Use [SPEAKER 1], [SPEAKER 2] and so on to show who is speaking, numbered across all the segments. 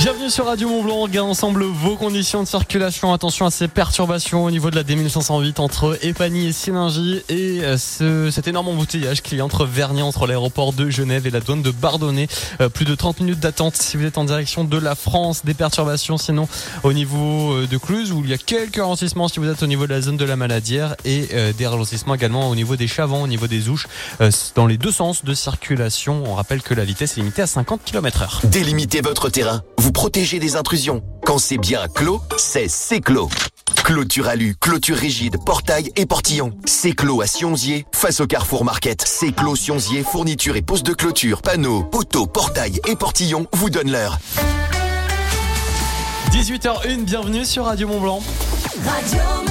[SPEAKER 1] Bienvenue sur Radio Mont Blanc, on regarde ensemble vos conditions de circulation. Attention à ces perturbations au niveau de la D1508 entre Épagny et Sillingy et cet énorme embouteillage qu'il y a entre Vernier, entre l'aéroport de Genève et la douane de Bardonnay. Plus de 30 minutes d'attente si vous êtes en direction de la France. Des perturbations sinon au niveau de Cluse où il y a quelques ralentissements si vous êtes au niveau de la zone de la Maladière et des ralentissements également au niveau des Chavants, au niveau des Ouches, dans les deux sens de circulation. On rappelle que la vitesse est limitée à 50 km/h.
[SPEAKER 2] Délimitez votre terrain. Vous protégez des intrusions. Quand c'est bien clos, c'est Ceclo. Clôture alu, clôture rigide, portail et portillon. Ceclo à Sionzier, face au Carrefour Market. Ceclo Sionzier, fourniture et pose de clôture, panneaux, poteaux, portail et portillon vous donne l'heure.
[SPEAKER 1] 18h01, bienvenue sur Radio Mont Blanc.
[SPEAKER 3] Radio Mont Blanc.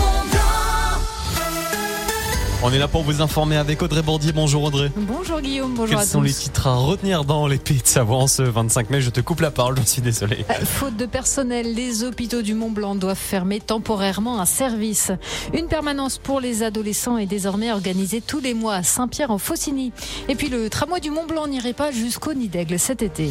[SPEAKER 1] On est là pour vous informer avec Audrey Bordier. Bonjour Audrey.
[SPEAKER 4] Bonjour Guillaume, bonjour à tous.
[SPEAKER 1] Quels sont les titres à retenir dans les Pays de Savoie en ce 25 mai? Je te coupe la parole, je suis désolé.
[SPEAKER 4] Faute de personnel, les hôpitaux du Mont-Blanc doivent fermer temporairement un service. Une permanence pour les adolescents est désormais organisée tous les mois à Saint-Pierre-en-Faucigny. Et puis le tramway du Mont-Blanc n'irait pas jusqu'au Nid d'Aigle cet été.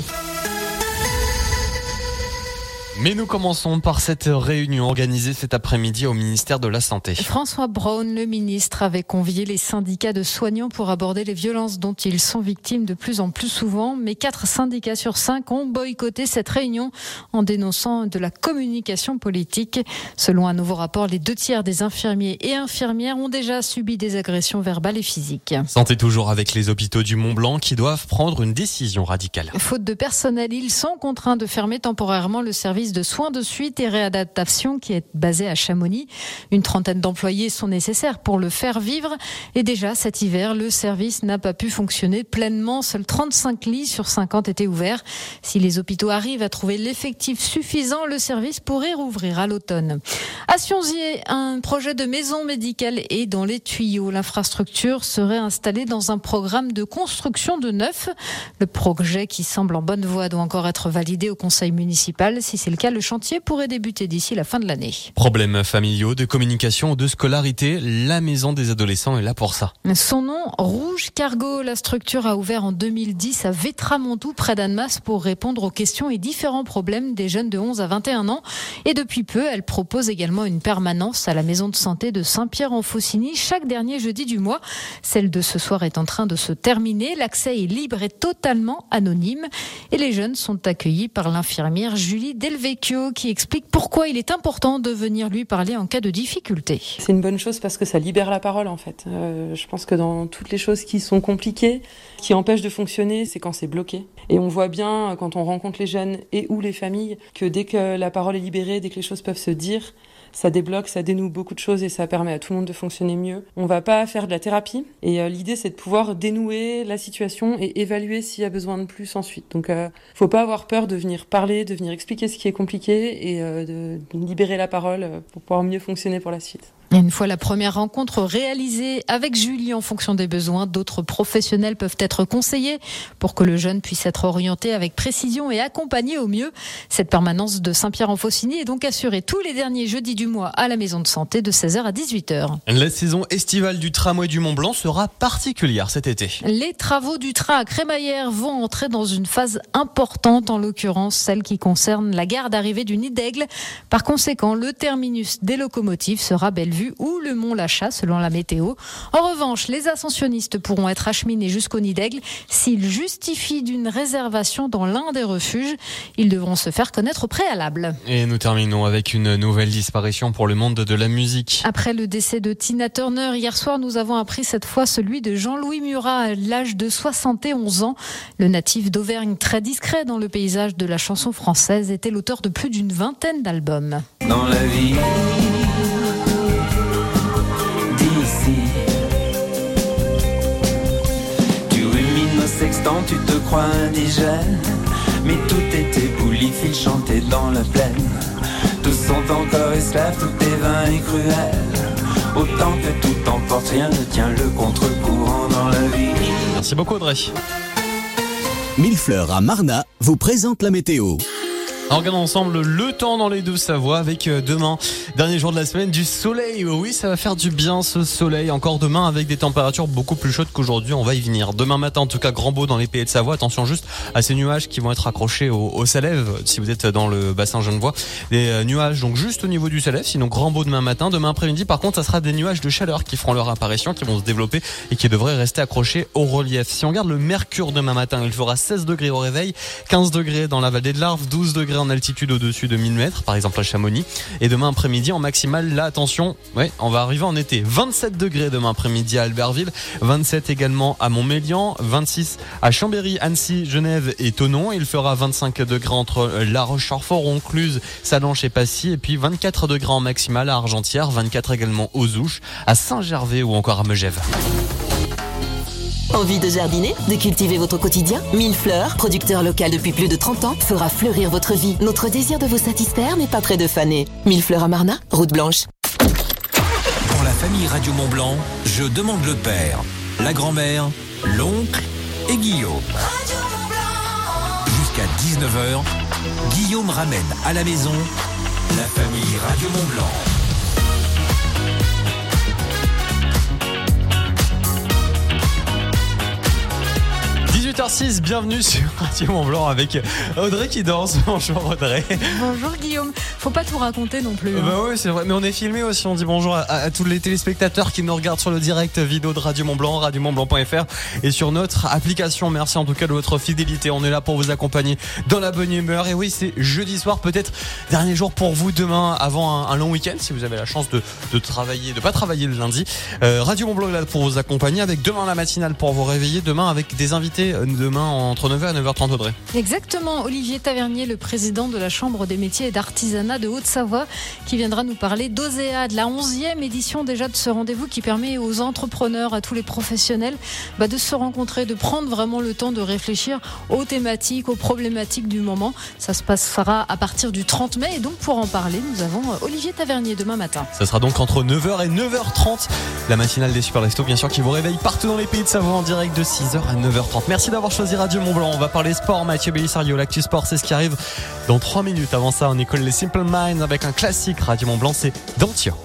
[SPEAKER 1] Mais nous commençons par cette réunion organisée cet après-midi au ministère de la Santé.
[SPEAKER 4] François Braun, le ministre, avait convié les syndicats de soignants pour aborder les violences dont ils sont victimes de plus en plus souvent. Mais 4 syndicats sur 5 ont boycotté cette réunion en dénonçant de la communication politique. Selon un nouveau rapport, les 2/3 des infirmiers et infirmières ont déjà subi des agressions verbales et physiques.
[SPEAKER 1] Santé toujours avec les hôpitaux du Mont-Blanc qui doivent prendre une décision radicale.
[SPEAKER 4] Faute de personnel, ils sont contraints de fermer temporairement le service de soins de suite et réadaptation qui est basé à Chamonix. Une trentaine d'employés sont nécessaires pour le faire vivre. Et déjà cet hiver, le service n'a pas pu fonctionner pleinement. Seuls 35 lits sur 50 étaient ouverts. Si les hôpitaux arrivent à trouver l'effectif suffisant, le service pourrait rouvrir à l'automne. À Sionzier, un projet de maison médicale est dans les tuyaux. L'infrastructure serait installée dans un programme de construction de neuf. Le projet qui semble en bonne voie doit encore être validé au conseil municipal. Si c'est le cas, le chantier pourrait débuter d'ici la fin de l'année.
[SPEAKER 1] Problèmes familiaux, de communication ou de scolarité, la maison des adolescents est là pour ça.
[SPEAKER 4] Son nom, Rouge Cargo. La structure a ouvert en 2010 à Vétramontou, près d'Annemasse, pour répondre aux questions et différents problèmes des jeunes de 11 à 21 ans. Et depuis peu, elle propose également une permanence à la maison de santé de Saint-Pierre-en-Faucigny chaque dernier jeudi du mois. Celle de ce soir est en train de se terminer. L'accès est libre et totalement anonyme. Et les jeunes sont accueillis par l'infirmière Julie Delvecchio qui explique pourquoi il est important de venir lui parler en cas de difficulté.
[SPEAKER 5] C'est une bonne chose parce que ça libère la parole en fait. Je pense que dans toutes les choses qui sont compliquées, qui empêchent de fonctionner, c'est quand c'est bloqué. Et on voit bien quand on rencontre les jeunes et ou les familles que dès que la parole est libérée, dès que les choses peuvent se dire, ça débloque, ça dénoue beaucoup de choses et ça permet à tout le monde de fonctionner mieux. On va pas faire de la thérapie et l'idée c'est de pouvoir dénouer la situation et évaluer s'il y a besoin de plus ensuite. Donc faut pas avoir peur de venir parler, de venir expliquer ce qui est compliqué et de libérer la parole pour pouvoir mieux fonctionner pour la suite.
[SPEAKER 4] Une fois la première rencontre réalisée avec Julie en fonction des besoins, d'autres professionnels peuvent être conseillés pour que le jeune puisse être orienté avec précision et accompagné au mieux. Cette permanence de Saint-Pierre-en-Faucigny est donc assurée tous les derniers jeudis du mois à la maison de santé de 16h à 18h.
[SPEAKER 1] La saison estivale du tramway du Mont-Blanc sera particulière cet été.
[SPEAKER 4] Les travaux du train à Crémaillère vont entrer dans une phase importante, en l'occurrence celle qui concerne la gare d'arrivée du Nid d'Aigle. Par conséquent, le terminus des locomotives sera Bellevue ou le Mont-Lachat selon la météo. En revanche, les ascensionnistes pourront être acheminés jusqu'au Nid d'Aigle s'ils justifient d'une réservation dans l'un des refuges. Ils devront se faire connaître au préalable.
[SPEAKER 1] Et nous terminons avec une nouvelle disparition pour le monde de la musique.
[SPEAKER 4] Après le décès de Tina Turner, hier soir, nous avons appris cette fois celui de Jean-Louis Murat à l'âge de 71 ans. Le natif d'Auvergne, très discret dans le paysage de la chanson française, était l'auteur de plus d'une vingtaine d'albums.
[SPEAKER 6] Dans la vie d'ici, tu rumines au sextant, tu te crois indigène, mais tout est éboulif, il chantait dans la plaine. Tous sont encore esclaves, tout est vain et cruel. Autant que tout emporte, rien ne tient le contre-courant dans la vie.
[SPEAKER 1] Merci beaucoup Audrey.
[SPEAKER 2] Millefleurs à Marnat vous présente la météo.
[SPEAKER 1] On regarde ensemble le temps dans les Deux-Savoie avec demain, dernier jour de la semaine, du soleil. Oui, ça va faire du bien ce soleil. Encore demain avec des températures beaucoup plus chaudes qu'aujourd'hui. On va y venir. Demain matin, en tout cas, grand beau dans les Pays de Savoie. Attention juste à ces nuages qui vont être accrochés au Salève si vous êtes dans le bassin genevois. Des nuages donc juste au niveau du Salève. Sinon, grand beau demain matin. Demain après-midi, par contre, ça sera des nuages de chaleur qui feront leur apparition, qui vont se développer et qui devraient rester accrochés au relief. Si on regarde le mercure demain matin, il fera 16 degrés au réveil, 15 degrés dans la vallée de l'Arve, 12 degrés en altitude au-dessus de 1000 mètres, par exemple à Chamonix. Et demain après-midi, en maximale, là, attention, on va arriver en été. 27 degrés demain après-midi à Albertville, 27 également à Montmélian, 26 à Chambéry, Annecy, Genève et Thonon. Il fera 25 degrés entre La Roche-sur-Foron, Oncluse, Sallanches et Passy. Et puis 24 degrés en maximale à Argentière, 24 également aux Ouches, à Saint-Gervais ou encore à Megève.
[SPEAKER 3] Envie de jardiner, de cultiver votre quotidien? Millefleurs, producteur local depuis plus de 30 ans, fera fleurir votre vie. Notre désir de vous satisfaire n'est pas près de faner. Millefleurs à Marnat, route blanche.
[SPEAKER 7] Pour la famille Radio Mont-Blanc, je demande le père, la grand-mère, l'oncle et Guillaume. Jusqu'à 19h, Guillaume ramène à la maison la famille Radio Mont-Blanc.
[SPEAKER 1] 18h06, bienvenue sur Radio Mont-Blanc avec Audrey qui danse. Bonjour Audrey.
[SPEAKER 4] Bonjour Guillaume. Faut pas tout raconter non plus.
[SPEAKER 1] Bah oui, c'est vrai, mais on est filmé aussi. On dit bonjour à tous les téléspectateurs qui nous regardent sur le direct vidéo de Radio Mont-Blanc, radiomontblanc.fr et sur notre application. Merci en tout cas de votre fidélité. On est là pour vous accompagner dans la bonne humeur. Et oui, c'est jeudi soir, peut-être dernier jour pour vous demain avant un long week-end si vous avez la chance de travailler, de pas travailler le lundi. Radio Mont-Blanc est là pour vous accompagner avec demain la matinale pour vous réveiller. Demain avec des invités demain entre 9h et 9h30 Audrey.
[SPEAKER 4] Exactement, Olivier Tavernier, le président de la Chambre des métiers et d'artisanat de Haute-Savoie, qui viendra nous parler d'Osea, de la 11e édition déjà de ce rendez-vous qui permet aux entrepreneurs, à tous les professionnels de se rencontrer, de prendre vraiment le temps de réfléchir aux thématiques, aux problématiques du moment. Ça se passera à partir du 30 mai et donc pour en parler, nous avons Olivier Tavernier demain matin.
[SPEAKER 1] Ça sera donc entre 9h et 9h30, la matinale des Super Restos bien sûr qui vous réveille partout dans les Pays de Savoie en direct de 6h à 9h30. Merci d'avoir choisi Radio Mont-Blanc. On va parler sport. Mathieu Bellisario, l'actu sport, c'est ce qui arrive dans 3 minutes. Avant ça, on écoute les Simple Minds avec un classique. Radio Mont-Blanc, c'est Dantia.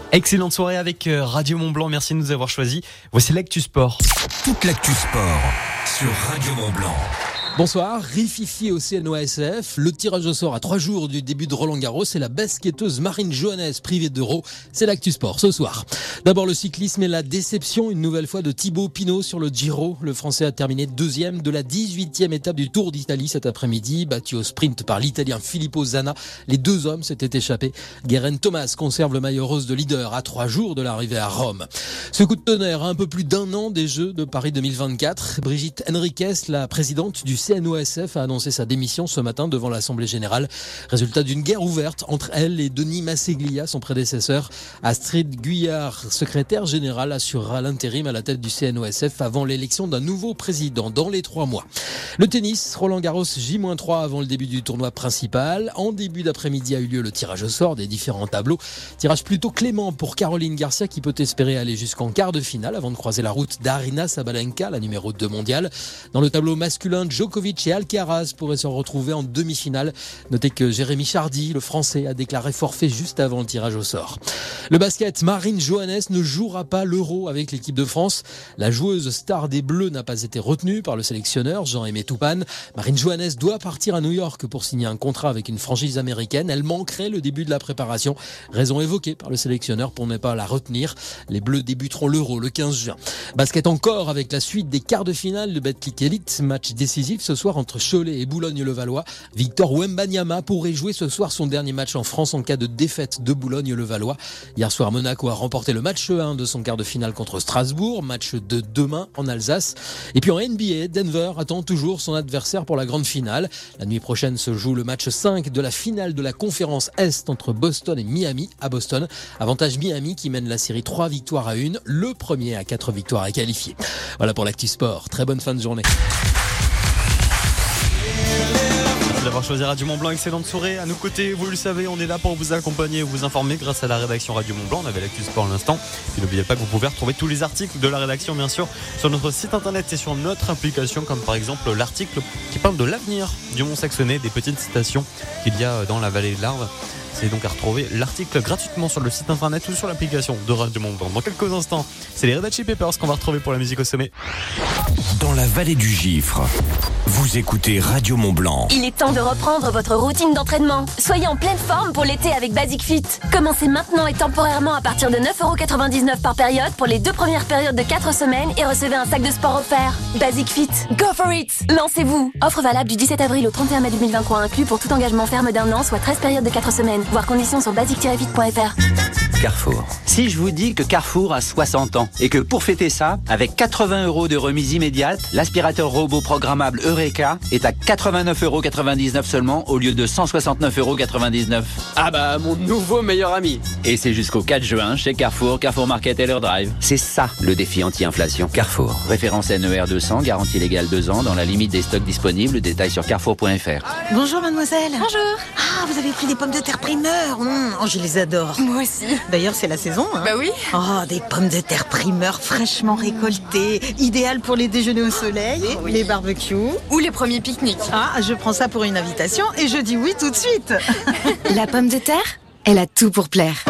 [SPEAKER 1] Excellente soirée avec Radio Mont-Blanc, merci de nous avoir choisis. Voici l'actu sport.
[SPEAKER 7] Toute l'actu sport sur Radio Mont-Blanc.
[SPEAKER 8] Bonsoir, rififi au CNOSF. Le tirage au sort à 3 jours du début de Roland-Garros et la basketteuse Marine Johannes privée d'euros. C'est l'actu sport ce soir. D'abord le cyclisme et la déception une nouvelle fois de Thibaut Pinot sur le Giro. Le Français a terminé 2e de la 18e étape du Tour d'Italie cet après-midi, battu au sprint par l'Italien Filippo Zanna. Les 2 hommes s'étaient échappés. Guerin Thomas conserve le maillot rose de leader à 3 jours de l'arrivée à Rome. Ce coup de tonnerre à un peu plus d'1 an des Jeux de Paris 2024. Brigitte Henriques, la présidente du CNOSF, a annoncé sa démission ce matin devant l'Assemblée Générale. Résultat d'une guerre ouverte entre elle et Denis Masseglia, son prédécesseur. Astrid Guyard, secrétaire générale, assurera l'intérim à la tête du CNOSF avant l'élection d'un nouveau président dans les 3 mois. Le tennis, Roland-Garros J-3 avant le début du tournoi principal. En début d'après-midi a eu lieu le tirage au sort des différents tableaux. Tirage plutôt clément pour Caroline Garcia qui peut espérer aller jusqu'en quart de finale avant de croiser la route d'Arina Sabalenka, la numéro 2 mondiale. Dans le tableau masculin, Djokovic et Alcaraz pourraient se retrouver en demi-finale. Notez que Jérémy Chardy, le Français, a déclaré forfait juste avant le tirage au sort. Le basket, Marine Johannes ne jouera pas l'Euro avec l'équipe de France. La joueuse star des Bleus n'a pas été retenue par le sélectionneur Jean-Aimé Toupane. Marine Johannes doit partir à New York pour signer un contrat avec une franchise américaine. Elle manquerait le début de la préparation, raison évoquée par le sélectionneur pour ne pas la retenir. Les Bleus débuteront l'Euro le 15 juin. Basket encore avec la suite des quarts de finale de Betclic Elite, match décisif ce soir entre Cholet et Boulogne-le-Valois. Victor Wembanyama pourrait jouer ce soir son dernier match en France en cas de défaite de Boulogne-le-Valois. Hier soir, Monaco a remporté le match 1 de son quart de finale contre Strasbourg, match de demain en Alsace. Et puis en NBA, Denver attend toujours son adversaire pour la grande finale. La nuit prochaine se joue le match 5 de la finale de la conférence Est entre Boston et Miami à Boston. Avantage Miami qui mène la série 3 victoires à 1, le premier à 4 victoires à qualifier. Voilà pour l'actu sport. Très bonne fin de journée.
[SPEAKER 1] Merci d'avoir choisi Radio Mont-Blanc, excellente soirée. À nos côtés, vous le savez, on est là pour vous accompagner et vous informer grâce à la rédaction Radio Mont-Blanc. On avait l'actu sport à l'instant. Et n'oubliez pas que vous pouvez retrouver tous les articles de la rédaction, bien sûr, sur notre site internet et sur notre application, comme par exemple l'article qui parle de l'avenir du Mont-Saxonnais, des petites stations qu'il y a dans la vallée de l'Arve. C'est donc à retrouver l'article gratuitement sur le site internet ou sur l'application de Radio Mont-Blanc. Dans quelques instants, c'est les Red Hot Chili Peppers qu'on va retrouver pour la musique au sommet.
[SPEAKER 7] Dans la vallée du Gifre, vous écoutez Radio Mont-Blanc.
[SPEAKER 9] Il est temps de reprendre votre routine d'entraînement. Soyez en pleine forme pour l'été avec Basic Fit. Commencez maintenant et temporairement à partir de 9,99€ par période pour les 2 premières périodes de 4 semaines et recevez un sac de sport offert. Basic Fit, go for it! Lancez-vous! Offre valable du 17 avril au 31 mai 2023 inclus pour tout engagement ferme d'1 an, soit 13 périodes de 4 semaines. Voir conditions sur basic-fit.fr.
[SPEAKER 10] Carrefour. Si je vous dis que Carrefour a 60 ans et que pour fêter ça, avec 80€ de remise immédiate, l'aspirateur robot programmable Eureka est à 89,99€ seulement au lieu de 169,99€.
[SPEAKER 11] Ah bah mon nouveau meilleur ami.
[SPEAKER 10] Et c'est jusqu'au 4 juin chez Carrefour, Carrefour Market et leur Drive. C'est ça le défi anti-inflation. Carrefour. Référence NER 200, garantie légale 2 ans dans la limite des stocks disponibles. Détails sur carrefour.fr.
[SPEAKER 12] Bonjour mademoiselle.
[SPEAKER 9] Bonjour.
[SPEAKER 12] Ah, vous avez pris des pommes de terre primeur. Oh, je les adore.
[SPEAKER 9] Moi aussi.
[SPEAKER 12] D'ailleurs, c'est la saison. Hein.
[SPEAKER 9] Bah oui.
[SPEAKER 12] Oh, des pommes de terre primeur fraîchement récoltées. Idéales pour les déjeuners au soleil,
[SPEAKER 9] oui.
[SPEAKER 12] Les barbecues.
[SPEAKER 9] Ou les premiers pique-niques.
[SPEAKER 12] Ah, je prends ça pour une invitation et je dis oui tout de suite.
[SPEAKER 9] La pomme de terre, elle a tout pour plaire.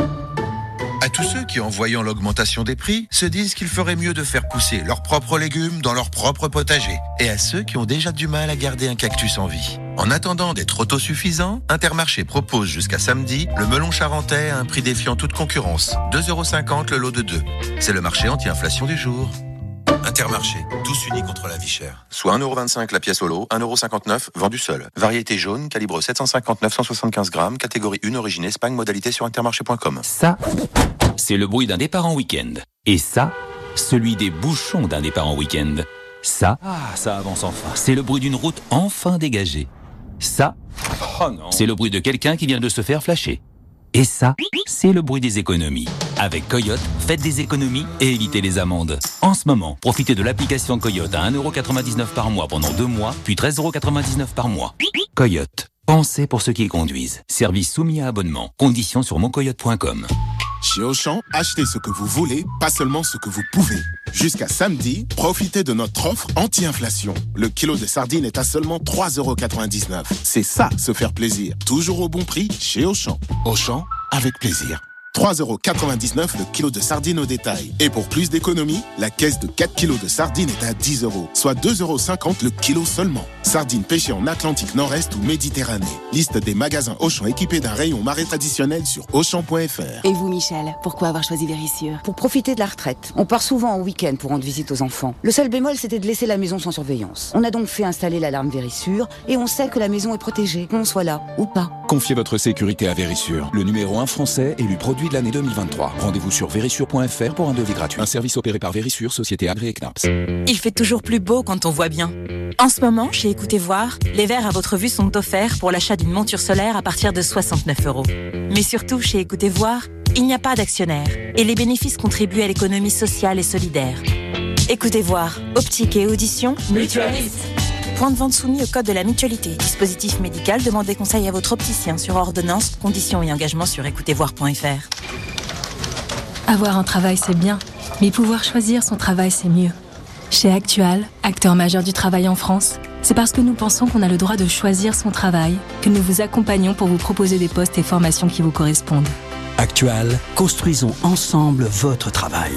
[SPEAKER 13] À tous ceux qui, en voyant l'augmentation des prix, se disent qu'il ferait mieux de faire pousser leurs propres légumes dans leur propre potager. Et à ceux qui ont déjà du mal à garder un cactus en vie. En attendant d'être autosuffisant, Intermarché propose jusqu'à samedi le melon charentais à un prix défiant toute concurrence. 2,50€ le lot de 2. C'est le marché anti-inflation du jour. Intermarché, tous unis contre la vie chère. Soit 1,25€ la pièce au lot, 1,59€ vendu seul. Variété jaune, calibre 759-175 grammes, catégorie 1 origine Espagne, modalité sur intermarché.com.
[SPEAKER 14] Ça, c'est le bruit d'un départ en week-end. Et ça, celui des bouchons d'un départ en week-end. Ça, ça avance enfin. C'est le bruit d'une route enfin dégagée. Ça, c'est le bruit de quelqu'un qui vient de se faire flasher. Et ça, c'est le bruit des économies. Avec Coyote, faites des économies et évitez les amendes. En ce moment, profitez de l'application Coyote à 1,99€ par mois pendant 2 mois, puis 13,99€ par mois. Coyote, pensez pour ceux qui conduisent. Service soumis à abonnement. Conditions sur moncoyote.com.
[SPEAKER 15] Chez Auchan, achetez ce que vous voulez, pas seulement ce que vous pouvez. Jusqu'à samedi, profitez de notre offre anti-inflation. Le kilo de sardines est à seulement 3,99€. C'est ça, se faire plaisir. Toujours au bon prix chez Auchan. Auchan, avec plaisir. 3,99 € le kilo de sardines au détail. Et pour plus d'économies, la caisse de 4 kilos de sardines est à 10 €, soit 2,50 € le kilo seulement. Sardines pêchées en Atlantique Nord-Est ou Méditerranée. Liste des magasins Auchan équipés d'un rayon marée traditionnel sur Auchan.fr.
[SPEAKER 16] Et vous, Michel, pourquoi avoir choisi Vérissure? Pour profiter de la retraite. On part souvent en week-end pour rendre visite aux enfants. Le seul bémol, c'était de laisser la maison sans surveillance. On a donc fait installer l'alarme Vérissure et on sait que la maison est protégée, qu'on soit là ou pas.
[SPEAKER 17] Confiez votre sécurité à Vérissure, le numéro 1 français élu produit de l'année 2023. Rendez-vous sur vérissure.fr pour un devis gratuit. Un service opéré par Vérissure, société agréée CNAPS.
[SPEAKER 18] Il fait toujours plus beau quand on voit bien. En ce moment, chez Écoutez Voir, les verres à votre vue sont offerts pour l'achat d'une monture solaire à partir de 69 €. Mais surtout, chez Écoutez Voir, il n'y a pas d'actionnaire et les bénéfices contribuent à l'économie sociale et solidaire. Écoutez Voir, optique et audition, mutualiste. Point de vente soumis au code de la mutualité. Dispositif médical, demandez conseil à votre opticien sur ordonnance, conditions et engagements sur écoutezvoir.fr.
[SPEAKER 19] Avoir un travail, c'est bien, mais pouvoir choisir son travail, c'est mieux. Chez Actual, acteur majeur du travail en France, c'est parce que nous pensons qu'on a le droit de choisir son travail que nous vous accompagnons pour vous proposer des postes et formations qui vous correspondent.
[SPEAKER 20] Actual, construisons ensemble votre travail.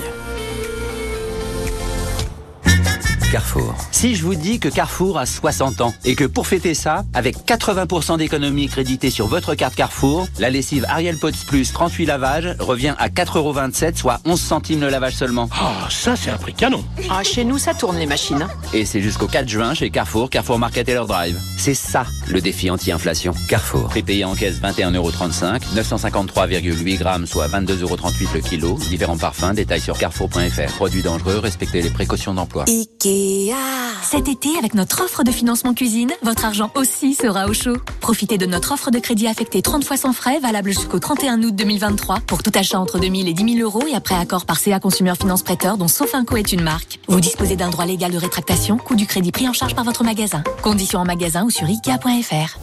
[SPEAKER 10] Carrefour. Si je vous dis que Carrefour a 60 ans et que pour fêter ça, avec 80% d'économie créditée sur votre carte Carrefour, la lessive Ariel Pots Plus 38 lavages revient à 4,27 €, soit 11 centimes le lavage seulement.
[SPEAKER 20] Ah, ça c'est un prix canon.
[SPEAKER 11] Ah, chez nous, ça tourne les machines.
[SPEAKER 10] Et c'est jusqu'au 4 juin chez Carrefour, Carrefour Market et leur drive. C'est ça, le défi anti-inflation. Carrefour. Prix payé en caisse 21,35 €, 953,8 grammes, soit 22,38 € le kilo. Différents parfums, détails sur carrefour.fr. Produits dangereux, respectez les précautions d'emploi.
[SPEAKER 21] Cet été, avec notre offre de financement cuisine, votre argent aussi sera au chaud. Profitez de notre offre de crédit affecté 30 fois sans frais, valable jusqu'au 31 août 2023, pour tout achat entre 2 000 et 10 000 € et après accord par CA Consumer Finance Prêteur, dont Sofinco est une marque. Vous disposez d'un droit légal de rétractation, coût du crédit pris en charge par votre magasin. Conditions en magasin ou sur Ikea.fr.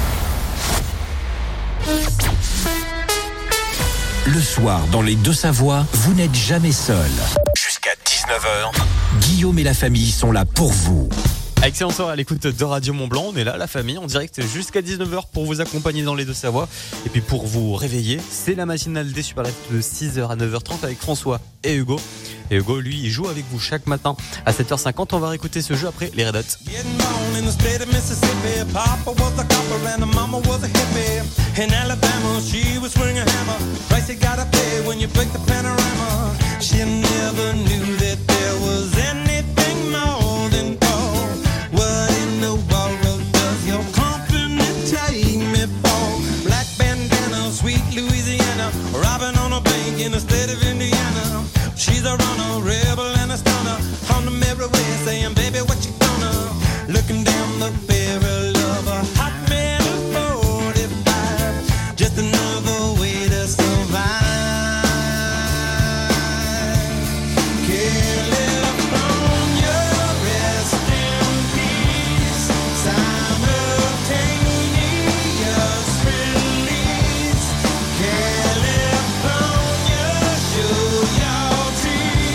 [SPEAKER 7] Le soir, dans les Deux-Savoies, vous n'êtes jamais seul. Jusqu'à 19h, Guillaume et la famille sont là pour vous.
[SPEAKER 1] Excellent soir à l'écoute de Radio Mont-Blanc. On est là, la famille, en direct jusqu'à 19h pour vous accompagner dans les Deux-Savoies. Et puis pour vous réveiller, c'est la matinale des Super Life de 6h à 9h30 avec François et Hugo. Et Hugo, lui, il joue avec vous chaque matin à 7h50. On va réécouter ce jeu après les Red Hot.
[SPEAKER 22] She's a runner, rebel and a stunner. On the mirror way saying, baby, what you gonna? Looking down the barrel of a hot metal 45. Just another way to survive. California, rest in peace. Simultaneous release. California, show your teeth.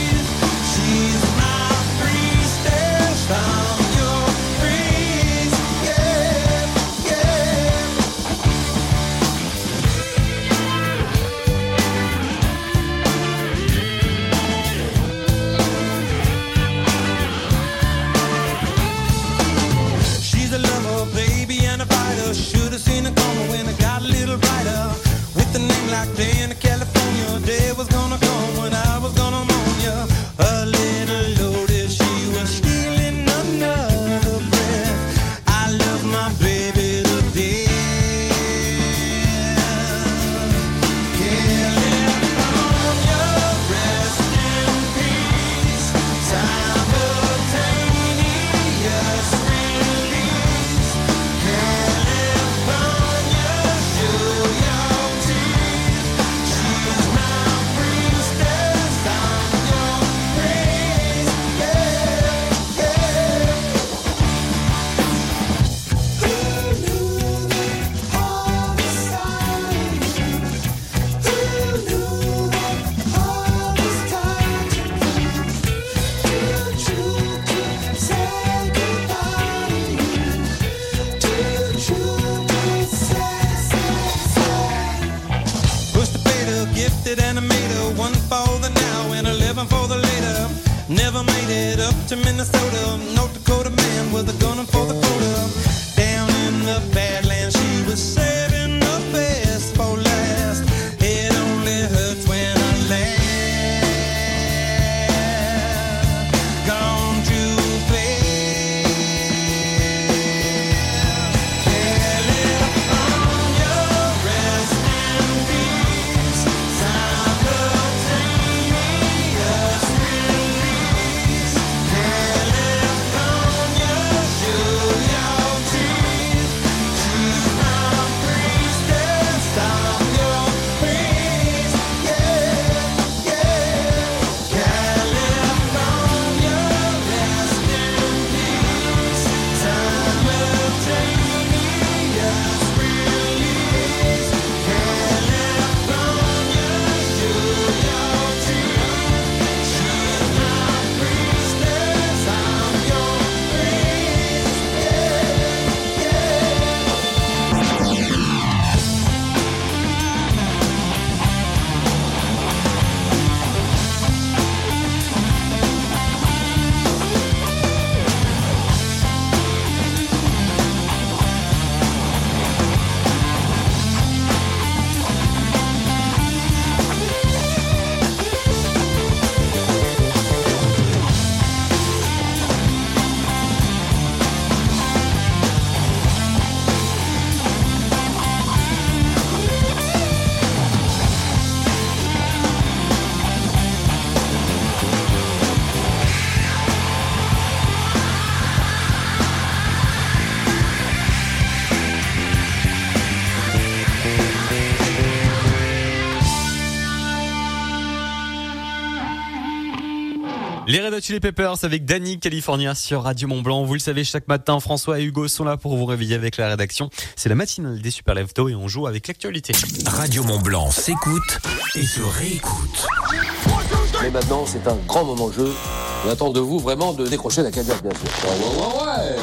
[SPEAKER 1] Les Red Hot Chili Peppers avec Danny California sur Radio Mont-Blanc. Vous le savez, chaque matin, François et Hugo sont là pour vous réveiller avec la rédaction. C'est la matinale des Super Leftos et on joue avec l'actualité.
[SPEAKER 7] Radio Mont-Blanc s'écoute et se réécoute.
[SPEAKER 5] Mais maintenant, c'est un grand moment de jeu. On attend de vous vraiment de décrocher la cagnotte, bien sûr. Ouais.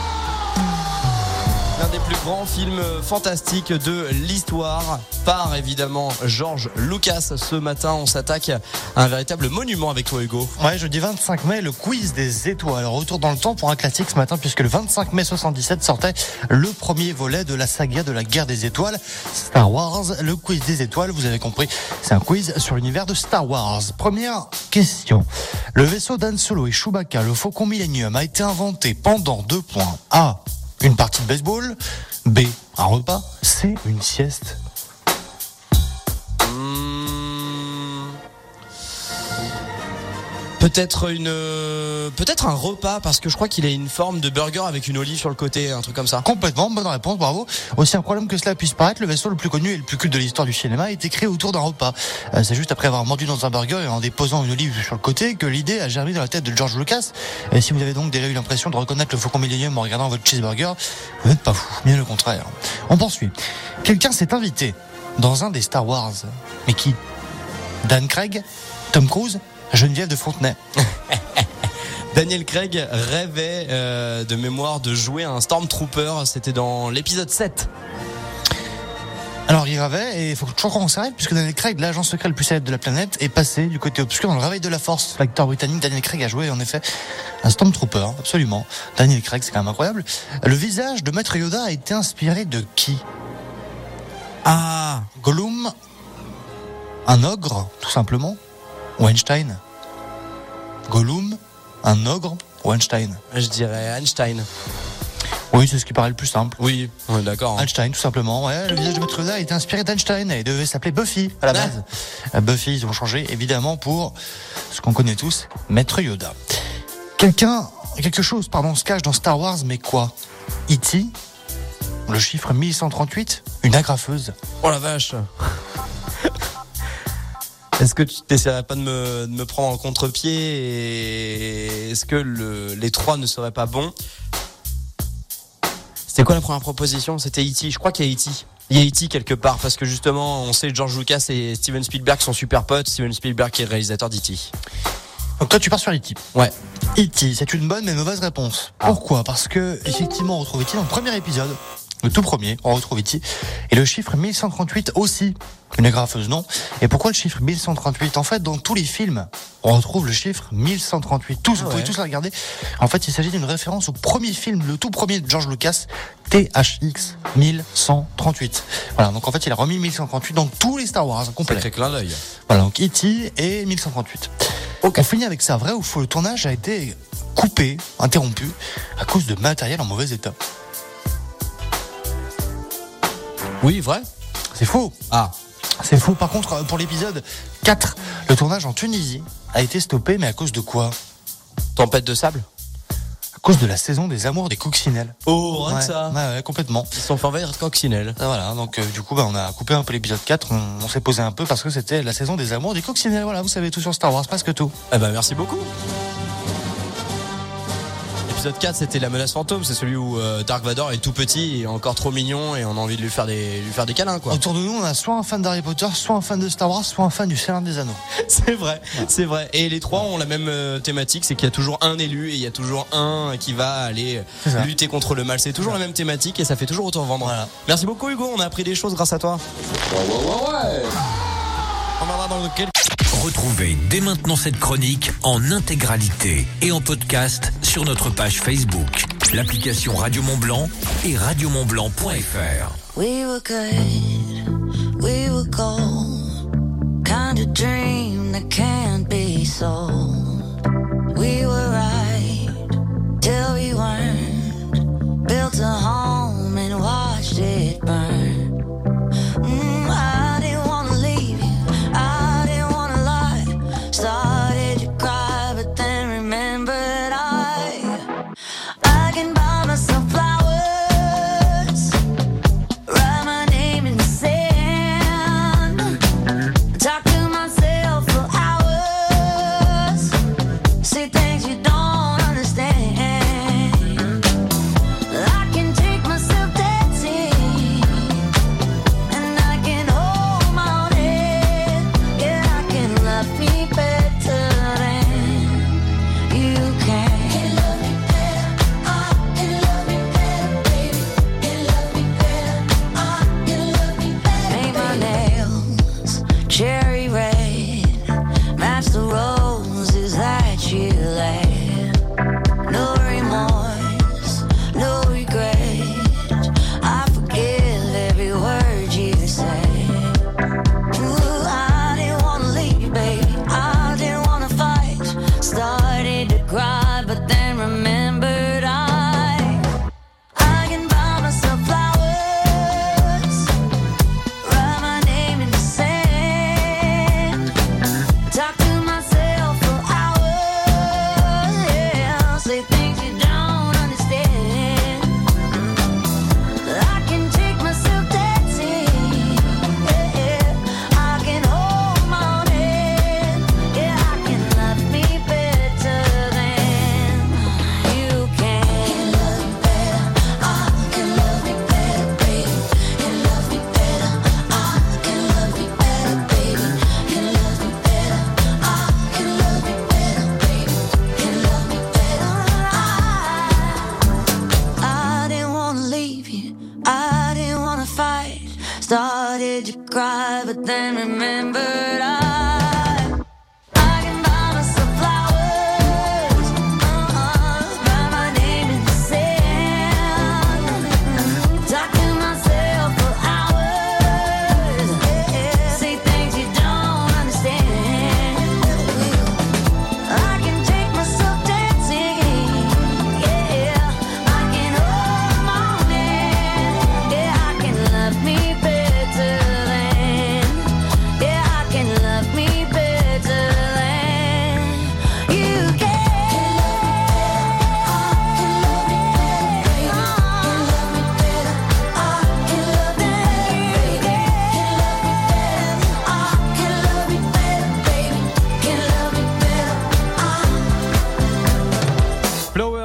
[SPEAKER 6] L'un des plus grands films fantastiques de l'histoire par évidemment George Lucas. Ce matin, on s'attaque à un véritable monument avec toi, Hugo.
[SPEAKER 23] Ouais, jeudi 25 mai, le quiz des étoiles. Retour dans le temps pour un classique ce matin, puisque le 25 mai 77 sortait le premier volet de la saga de la guerre des étoiles, Star Wars. Le quiz des étoiles, vous avez compris, c'est un quiz sur l'univers de Star Wars. Première question. Le vaisseau d'Han Solo et Chewbacca, le Faucon Millennium, a été inventé pendant 2 points. A, une partie de baseball. B, un repas. C, une sieste.
[SPEAKER 6] Peut-être un repas, parce que je crois qu'il a une forme de burger avec une olive sur le côté, un truc comme ça.
[SPEAKER 23] Complètement, bonne réponse, bravo. Aussi incroyable que cela puisse paraître, le vaisseau le plus connu et le plus culte de l'histoire du cinéma a été créé autour d'un repas. C'est juste après avoir mordu dans un burger et en déposant une olive sur le côté que l'idée a germé dans la tête de George Lucas. Et si vous avez donc déjà eu l'impression de reconnaître le Faucon Millennium en regardant votre cheeseburger, vous n'êtes pas fou, bien le contraire. On poursuit. Quelqu'un s'est invité dans un des Star Wars. Mais qui? Dan Craig? Tom Cruise? Geneviève de Fontenay.
[SPEAKER 6] Daniel Craig rêvait de mémoire de jouer un Stormtrooper. C'était dans l'épisode 7.
[SPEAKER 23] Alors il rêvait, et il faut toujours qu'on s'arrête, puisque Daniel Craig, l'agent secret le plus célèbre de la planète, est passé du côté obscur dans le réveil de la force. L'acteur britannique Daniel Craig a joué en effet un Stormtrooper, absolument. Daniel Craig, c'est quand même incroyable. Le visage de Maître Yoda a été inspiré de qui? Ah, Gollum, un ogre, tout simplement, ou Einstein? Gollum, un ogre ou Einstein?
[SPEAKER 6] Je dirais Einstein.
[SPEAKER 23] Oui, c'est ce qui paraît le plus simple.
[SPEAKER 6] Oui, on est d'accord. Hein.
[SPEAKER 23] Einstein, tout simplement. Ouais, le visage de Maître Yoda a été inspiré d'Einstein et devait s'appeler Buffy à la base. Buffy, ils ont changé évidemment pour ce qu'on connaît tous, Maître Yoda. Quelque chose se cache dans Star Wars, mais quoi? E.T., le chiffre 1138, une agrafeuse.
[SPEAKER 6] Oh la vache. Est-ce que tu n'essaierais pas de me prendre en contre-pied et est-ce que les 3 ne seraient pas bons? C'était quoi la première proposition? C'était E.T. Je crois qu'il y a E.T. Il y a E.T. quelque part parce que justement, on sait George Lucas et Steven Spielberg sont super potes. Steven Spielberg qui est le réalisateur d'E.T.
[SPEAKER 23] Donc toi, tu pars sur E.T.
[SPEAKER 6] Ouais.
[SPEAKER 23] E.T., c'est une bonne mais mauvaise réponse. Pourquoi? Parce que, effectivement, on retrouve E.T. dans le premier épisode. Le tout premier, on retrouve E.T. Et le chiffre 1138 aussi. Une agrafeuse, non? Et pourquoi le chiffre 1138? En fait, dans tous les films, on retrouve le chiffre 1138. Tous, vous pouvez tous la regarder. En fait, il s'agit d'une référence au premier film, le tout premier de George Lucas, THX 1138. Voilà, donc en fait, il a remis 1138 dans tous les Star Wars complets.
[SPEAKER 6] Sacré clin d'œil.
[SPEAKER 23] Voilà, donc E.T. et 1138. On finit avec ça. Vrai ou faux? Le tournage a été coupé, interrompu, à cause de matériel en mauvais état.
[SPEAKER 6] Oui, vrai.
[SPEAKER 23] C'est faux.
[SPEAKER 6] Ah.
[SPEAKER 23] C'est faux. Par contre, pour l'épisode 4, le tournage en Tunisie a été stoppé, mais à cause de quoi?
[SPEAKER 6] Tempête de sable?
[SPEAKER 23] À cause de la saison des amours des coccinelles.
[SPEAKER 6] Oh, rien que ça.
[SPEAKER 23] Ouais, complètement.
[SPEAKER 6] Ils sont fait envahir de coccinelles.
[SPEAKER 23] Voilà, donc du coup, on a coupé un peu l'épisode 4, on s'est posé un peu parce que c'était la saison des amours des coccinelles. Voilà, vous savez tout sur Star Wars, presque tout.
[SPEAKER 6] Merci beaucoup. L'épisode 4, c'était la menace fantôme, c'est celui où Dark Vador est tout petit et encore trop mignon et on a envie de lui faire des câlins, quoi.
[SPEAKER 23] Autour de nous, on a soit un fan d'Harry Potter, soit un fan de Star Wars, soit un fan du Seigneur des Anneaux.
[SPEAKER 6] C'est vrai, c'est vrai. Et les 3 ont la même thématique, c'est qu'il y a toujours un élu et il y a toujours un qui va aller lutter contre le mal. C'est toujours la même thématique et ça fait toujours autant vendre. Voilà. Merci beaucoup, Hugo, on a appris des choses grâce à toi.
[SPEAKER 5] Ouais.
[SPEAKER 6] On va voir dans quelques...
[SPEAKER 7] Retrouvez dès maintenant cette chronique en intégralité et en podcast sur notre page Facebook, l'application Radio Mont-Blanc et radiomontblanc.fr.
[SPEAKER 24] We were good, we were gold, kind of dream that can't be sold. We were right till we weren't, built a home and watched it burn. I didn't wanna leave you, I didn't wanna lie. Started to cry, but then remembered I can buy myself flowers, write my name in the sand, talk to myself for hours.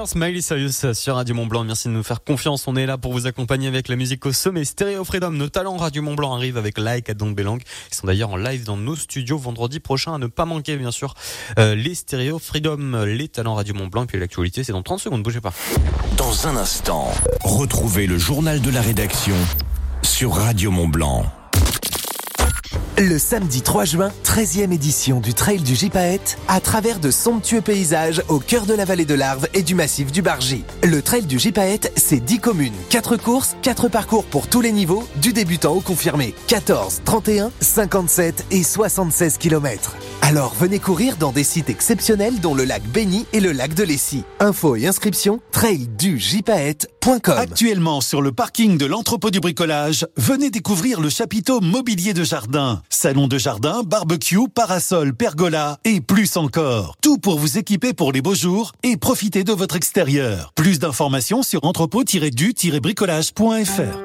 [SPEAKER 1] Girls, Miley Cyrus sur Radio Mont Blanc. Merci de nous faire confiance. On est là pour vous accompagner avec la musique au sommet. Stereo Freedom, nos talents Radio Mont Blanc arrivent avec Like à Don't Belong. Ils sont d'ailleurs en live dans nos studios vendredi prochain. À ne pas manquer, bien sûr, les Stereo Freedom, les talents Radio Mont Blanc. Et puis l'actualité, c'est dans 30 secondes. Bougez pas.
[SPEAKER 7] Dans un instant, retrouvez le journal de la rédaction sur Radio Mont Blanc.
[SPEAKER 2] Le samedi 3 juin, 13e édition du Trail du Gypaète, à travers de somptueux paysages au cœur de la vallée de l'Arve et du massif du Bargy. Le Trail du Gypaète, c'est 10 communes, 4 courses, 4 parcours pour tous les niveaux, du débutant au confirmé. 14, 31, 57 et 76 km. Alors venez courir dans des sites exceptionnels dont le lac Béni et le lac de Lessy. Infos et inscriptions, traildugypaète.com.
[SPEAKER 3] Actuellement sur le parking de l'entrepôt du bricolage, venez découvrir le chapiteau mobilier de jardin. Salon de jardin, barbecue, parasol, pergola et plus encore. Tout pour vous équiper pour les beaux jours et profiter de votre extérieur. Plus d'informations sur entrepôt-du-bricolage.fr.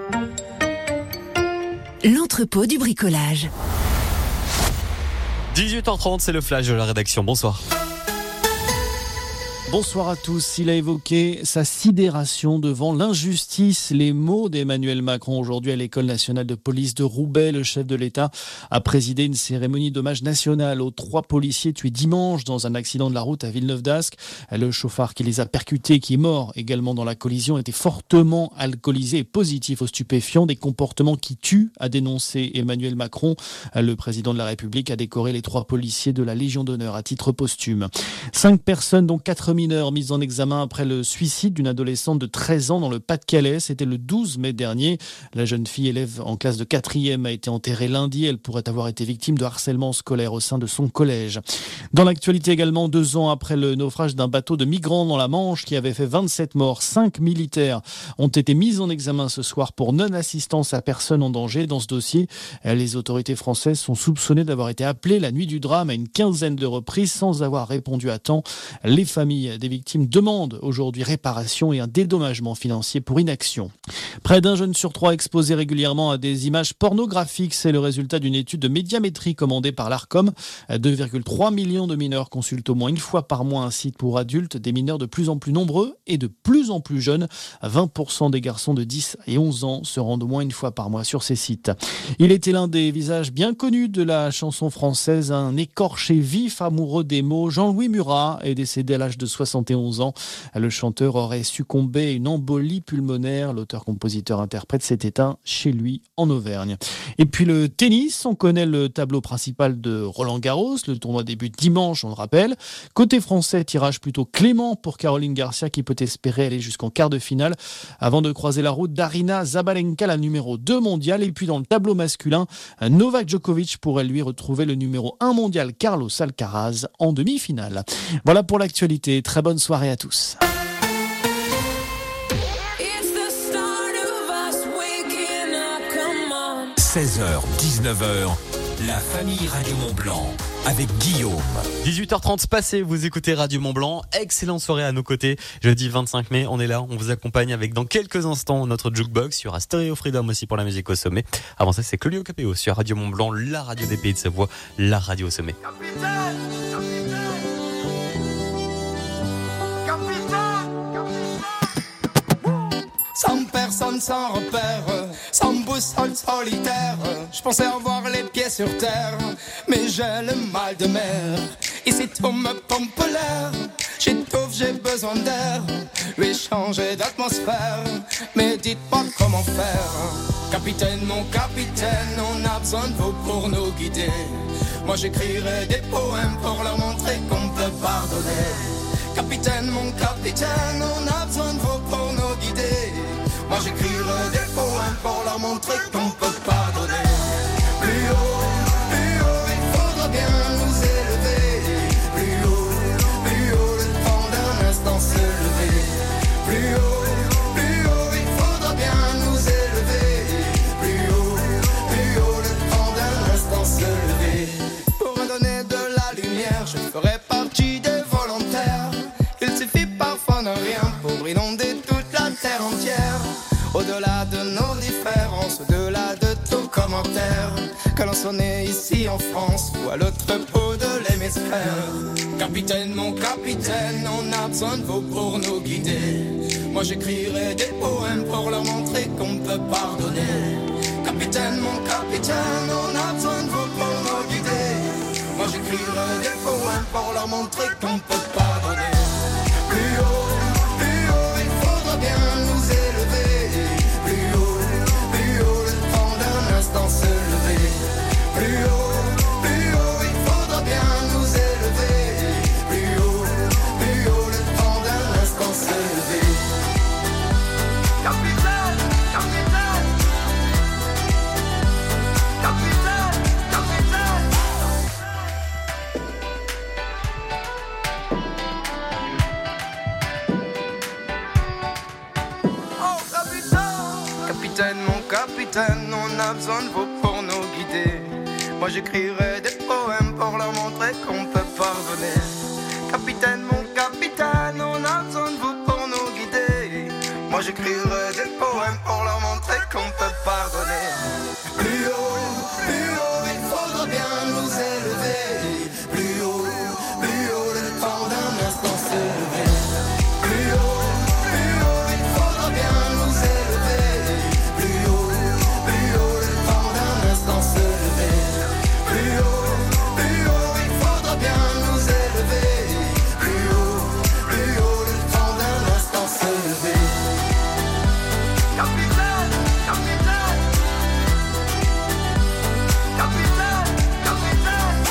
[SPEAKER 4] L'entrepôt du bricolage.
[SPEAKER 1] 18h30, c'est le flash de la rédaction. Bonsoir.
[SPEAKER 8] Bonsoir à tous. Il a évoqué sa sidération devant l'injustice. Les mots d'Emmanuel Macron aujourd'hui à l'École nationale de police de Roubaix. Le chef de l'État a présidé une cérémonie d'hommage national aux 3 policiers tués dimanche dans un accident de la route à Villeneuve-d'Ascq. Le chauffard qui les a percutés, qui est mort également dans la collision, était fortement alcoolisé et positif aux stupéfiants. Des comportements qui tuent, a dénoncé Emmanuel Macron. Le président de la République a décoré les 3 policiers de la Légion d'honneur à titre posthume. 5 personnes, dont 4 mineurs mises en examen après le suicide d'une adolescente de 13 ans dans le Pas-de-Calais. C'était le 12 mai dernier. La jeune fille élève en classe de 4e a été enterrée lundi. Elle pourrait avoir été victime de harcèlement scolaire au sein de son collège. Dans l'actualité également, 2 ans après le naufrage d'un bateau de migrants dans la Manche qui avait fait 27 morts, 5 militaires ont été mis en examen ce soir pour non-assistance à personne en danger. Dans ce dossier, les autorités françaises sont soupçonnées d'avoir été appelées la nuit du drame à une quinzaine de reprises sans avoir répondu à temps. Les familles des victimes demandent aujourd'hui réparation et un dédommagement financier pour inaction. Près d'un jeune sur 3 exposé régulièrement à des images pornographiques, c'est le résultat d'une étude de médiamétrie commandée par l'Arcom. 2,3 millions de mineurs consultent au moins une fois par mois un site pour adultes, des mineurs de plus en plus nombreux et de plus en plus jeunes. 20% des garçons de 10 et 11 ans se rendent au moins une fois par mois sur ces sites. Il était l'un des visages bien connus de la chanson française, un écorché vif amoureux des mots. Jean-Louis Murat est décédé à l'âge de 71 ans. Le chanteur aurait succombé à une embolie pulmonaire. L'auteur-compositeur-interprète s'est éteint chez lui en Auvergne. Et puis le tennis, on connaît le tableau principal de Roland-Garros. Le tournoi débute dimanche, on le rappelle. Côté français, tirage plutôt clément pour Caroline Garcia qui peut espérer aller jusqu'en quart de finale avant de croiser la route d'Arina Zabalenka, la numéro 2 mondiale. Et puis dans le tableau masculin, Novak Djokovic pourrait lui retrouver le numéro 1 mondial Carlos Alcaraz en demi-finale. Voilà pour l'actualité. Très bonne soirée à tous.
[SPEAKER 7] 16h, 19h, la famille Radio Mont Blanc avec Guillaume.
[SPEAKER 1] 18h30 passé, vous écoutez Radio Mont Blanc. Excellente soirée à nos côtés. Jeudi 25 mai, on est là, on vous accompagne avec dans quelques instants notre jukebox. Il y aura Stereo Freedom aussi pour la musique au sommet. Avant ça, c'est Clolio Capéo sur Radio Mont Blanc, la radio des Pays de Savoie, la radio au sommet.
[SPEAKER 22] Sans personne, sans repère, sans boussole solitaire. Je pensais avoir les pieds sur terre, mais j'ai le mal de mer. Ici tout me pompe l'air, j'étouffe, j'ai besoin d'air. Lui changer d'atmosphère, mais dites-moi comment faire. Capitaine, mon capitaine, on a besoin de vous pour nous guider. Moi j'écrirai des poèmes pour leur montrer qu'on peut pardonner. Capitaine, mon capitaine, on a besoin de vous pour nous guider. Moi j'écrirai des poèmes pour leur montrer qu'on peut pardonner. Plus haut, il faudra bien nous élever. Plus haut, le temps d'un instant se lever. Plus haut, il faudra bien nous élever. Plus haut, le temps d'un instant se lever. Pour me donner de la lumière, je ferai partie des volontaires. Il suffit parfois de rien pour inonder toute la terre entière. Au-delà de nos différences, au-delà de tout commentaire, que l'on soit né ici en France ou à l'autre bout de l'hémisphère. laisse faire. Capitaine, mon capitaine, on a besoin de vous pour nous guider. Moi j'écrirai des poèmes pour leur montrer qu'on peut pardonner. Capitaine, mon capitaine, on a besoin de vous pour nous guider. Moi j'écrirai des poèmes pour leur montrer qu'on peut pardonner. Plus haut, il faudra bien nous élever. Plus haut, le temps d'un instant se lever. Plus haut, il faudra bien nous élever. Plus haut, le temps d'un instant se lever. Capitaine, capitaine, capitaine, capitaine. Oh capitaine, capitaine, mon capitaine, on a besoin de vous pour nous guider. Moi j'écrirai des poèmes pour leur montrer qu'on peut pardonner. Capitaine, mon capitaine, on a besoin de vous pour nous guider. Moi j'écrirai des poèmes pour leur montrer qu'on peut pardonner. Plus haut, il faudra bien nous élever. Plus haut, le temps d'un instant se lever. Plus haut, il faudra bien nous élever. Plus haut, le temps d'un instant se lever. Plus haut, il faudra bien nous élever. Plus haut, le temps d'un instant se lever. Capitaine, capitaine, capitaine, capitaine.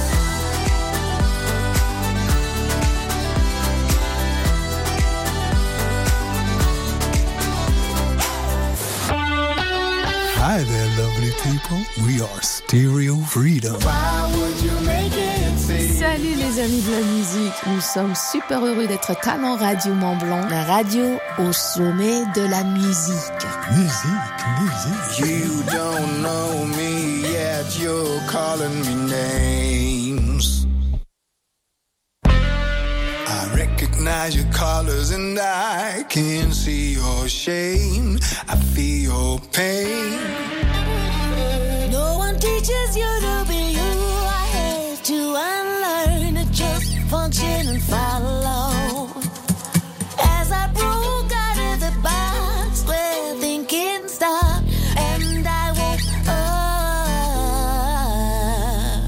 [SPEAKER 9] Hi there, lovely people. We are Stereo Freedom.
[SPEAKER 12] Salut les amis de la musique, nous sommes super heureux d'être Talent Radio Mont-Blanc, la radio au sommet de la musique.
[SPEAKER 9] Musique.
[SPEAKER 22] You don't know me yet, you're calling me names. I recognize your colors and I can see your shame. I feel your pain.
[SPEAKER 24] No one teaches you to be you. I had to unlearn to just function and follow. As I broke out of the box where thinking stopped, and I woke up.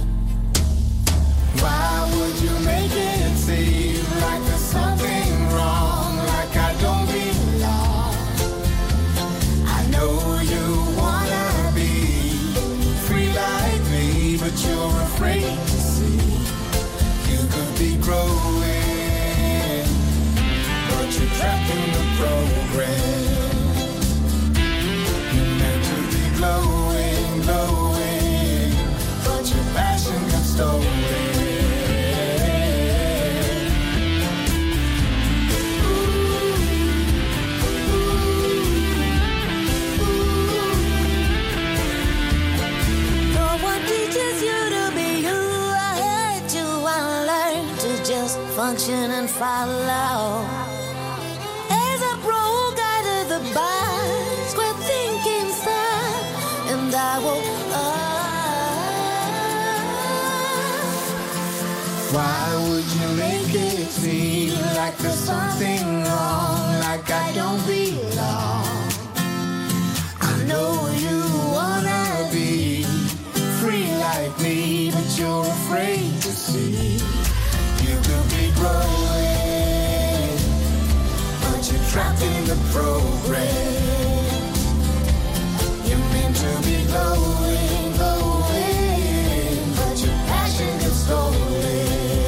[SPEAKER 22] Why would you make it seem like there's something wrong, like I don't belong? I know you wanna be free like me, but you're afraid to see you could be growing, but you're trapped in the program. You're meant to be glowing, glowing, but your passion got stolen.
[SPEAKER 24] No one teaches you to be you. I had to unlearn to just function and follow. As I broke out of the box where thinking stopped, and I woke up.
[SPEAKER 22] Why would you make it seem like there's something wrong, like I don't belong? I know you wanna be free like me, but you're afraid to see you could be growing, but you're trapped in the program. You're meant to be glowing, glowing, but your passion gets stolen.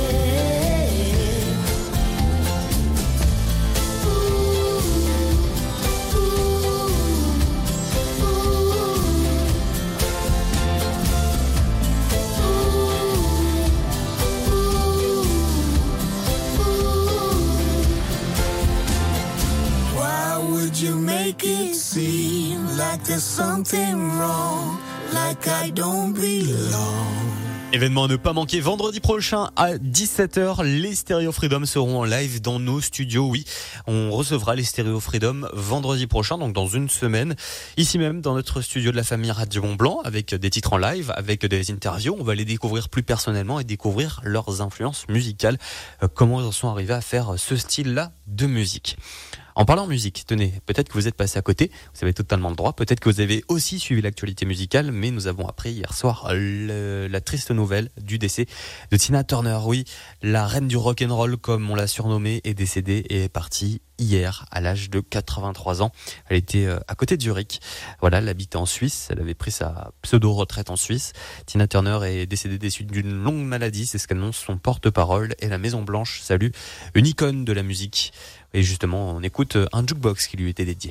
[SPEAKER 22] Why would you make it seem like there's something wrong, like I don't belong?
[SPEAKER 1] Événement à ne pas manquer vendredi prochain à 17h. Les Stereo Freedom seront en live dans nos studios. Oui, on recevra les Stereo Freedom vendredi prochain, donc dans une semaine. Ici même, dans notre studio de la famille Radio Mont-Blanc, avec des titres en live, avec des interviews. On va les découvrir plus personnellement et découvrir leurs influences musicales. Comment ils en sont arrivés à faire ce style-là de musique. En parlant musique, tenez, peut-être que vous êtes passé à côté, vous avez totalement le droit, peut-être que vous avez aussi suivi l'actualité musicale, mais nous avons appris hier soir la triste nouvelle du décès de Tina Turner. Oui, la reine du rock'n'roll, comme on l'a surnommée, est décédée et est partie hier à l'âge de 83 ans. Elle était à côté de Zurich. Voilà, elle habitait en Suisse, elle avait pris sa pseudo-retraite en Suisse. Tina Turner est décédée des suites d'une longue maladie, c'est ce qu'annonce son porte-parole, et la Maison Blanche salue une icône de la musique. Et justement, on écoute un jukebox qui lui était dédié.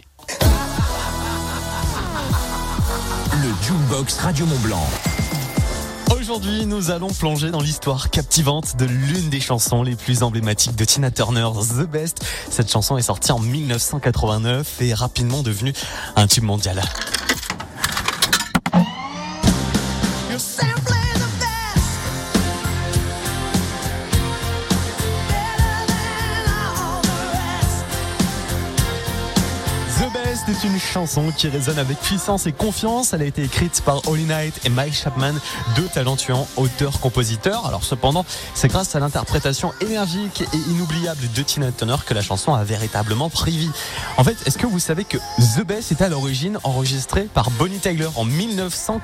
[SPEAKER 7] Le jukebox Radio Mont-Blanc.
[SPEAKER 1] Aujourd'hui, nous allons plonger dans l'histoire captivante de l'une des chansons les plus emblématiques de Tina Turner, The Best. Cette chanson est sortie en 1989 et est rapidement devenue un tube mondial. C'est une chanson qui résonne avec puissance et confiance. Elle a été écrite par Holly Knight et Mike Chapman, deux talentueux auteurs-compositeurs. Alors cependant, c'est grâce à l'interprétation énergique et inoubliable de Tina Turner que la chanson a véritablement pris vie. En fait, est-ce que vous savez que The Best était à l'origine enregistré par Bonnie Tyler en 1988 ?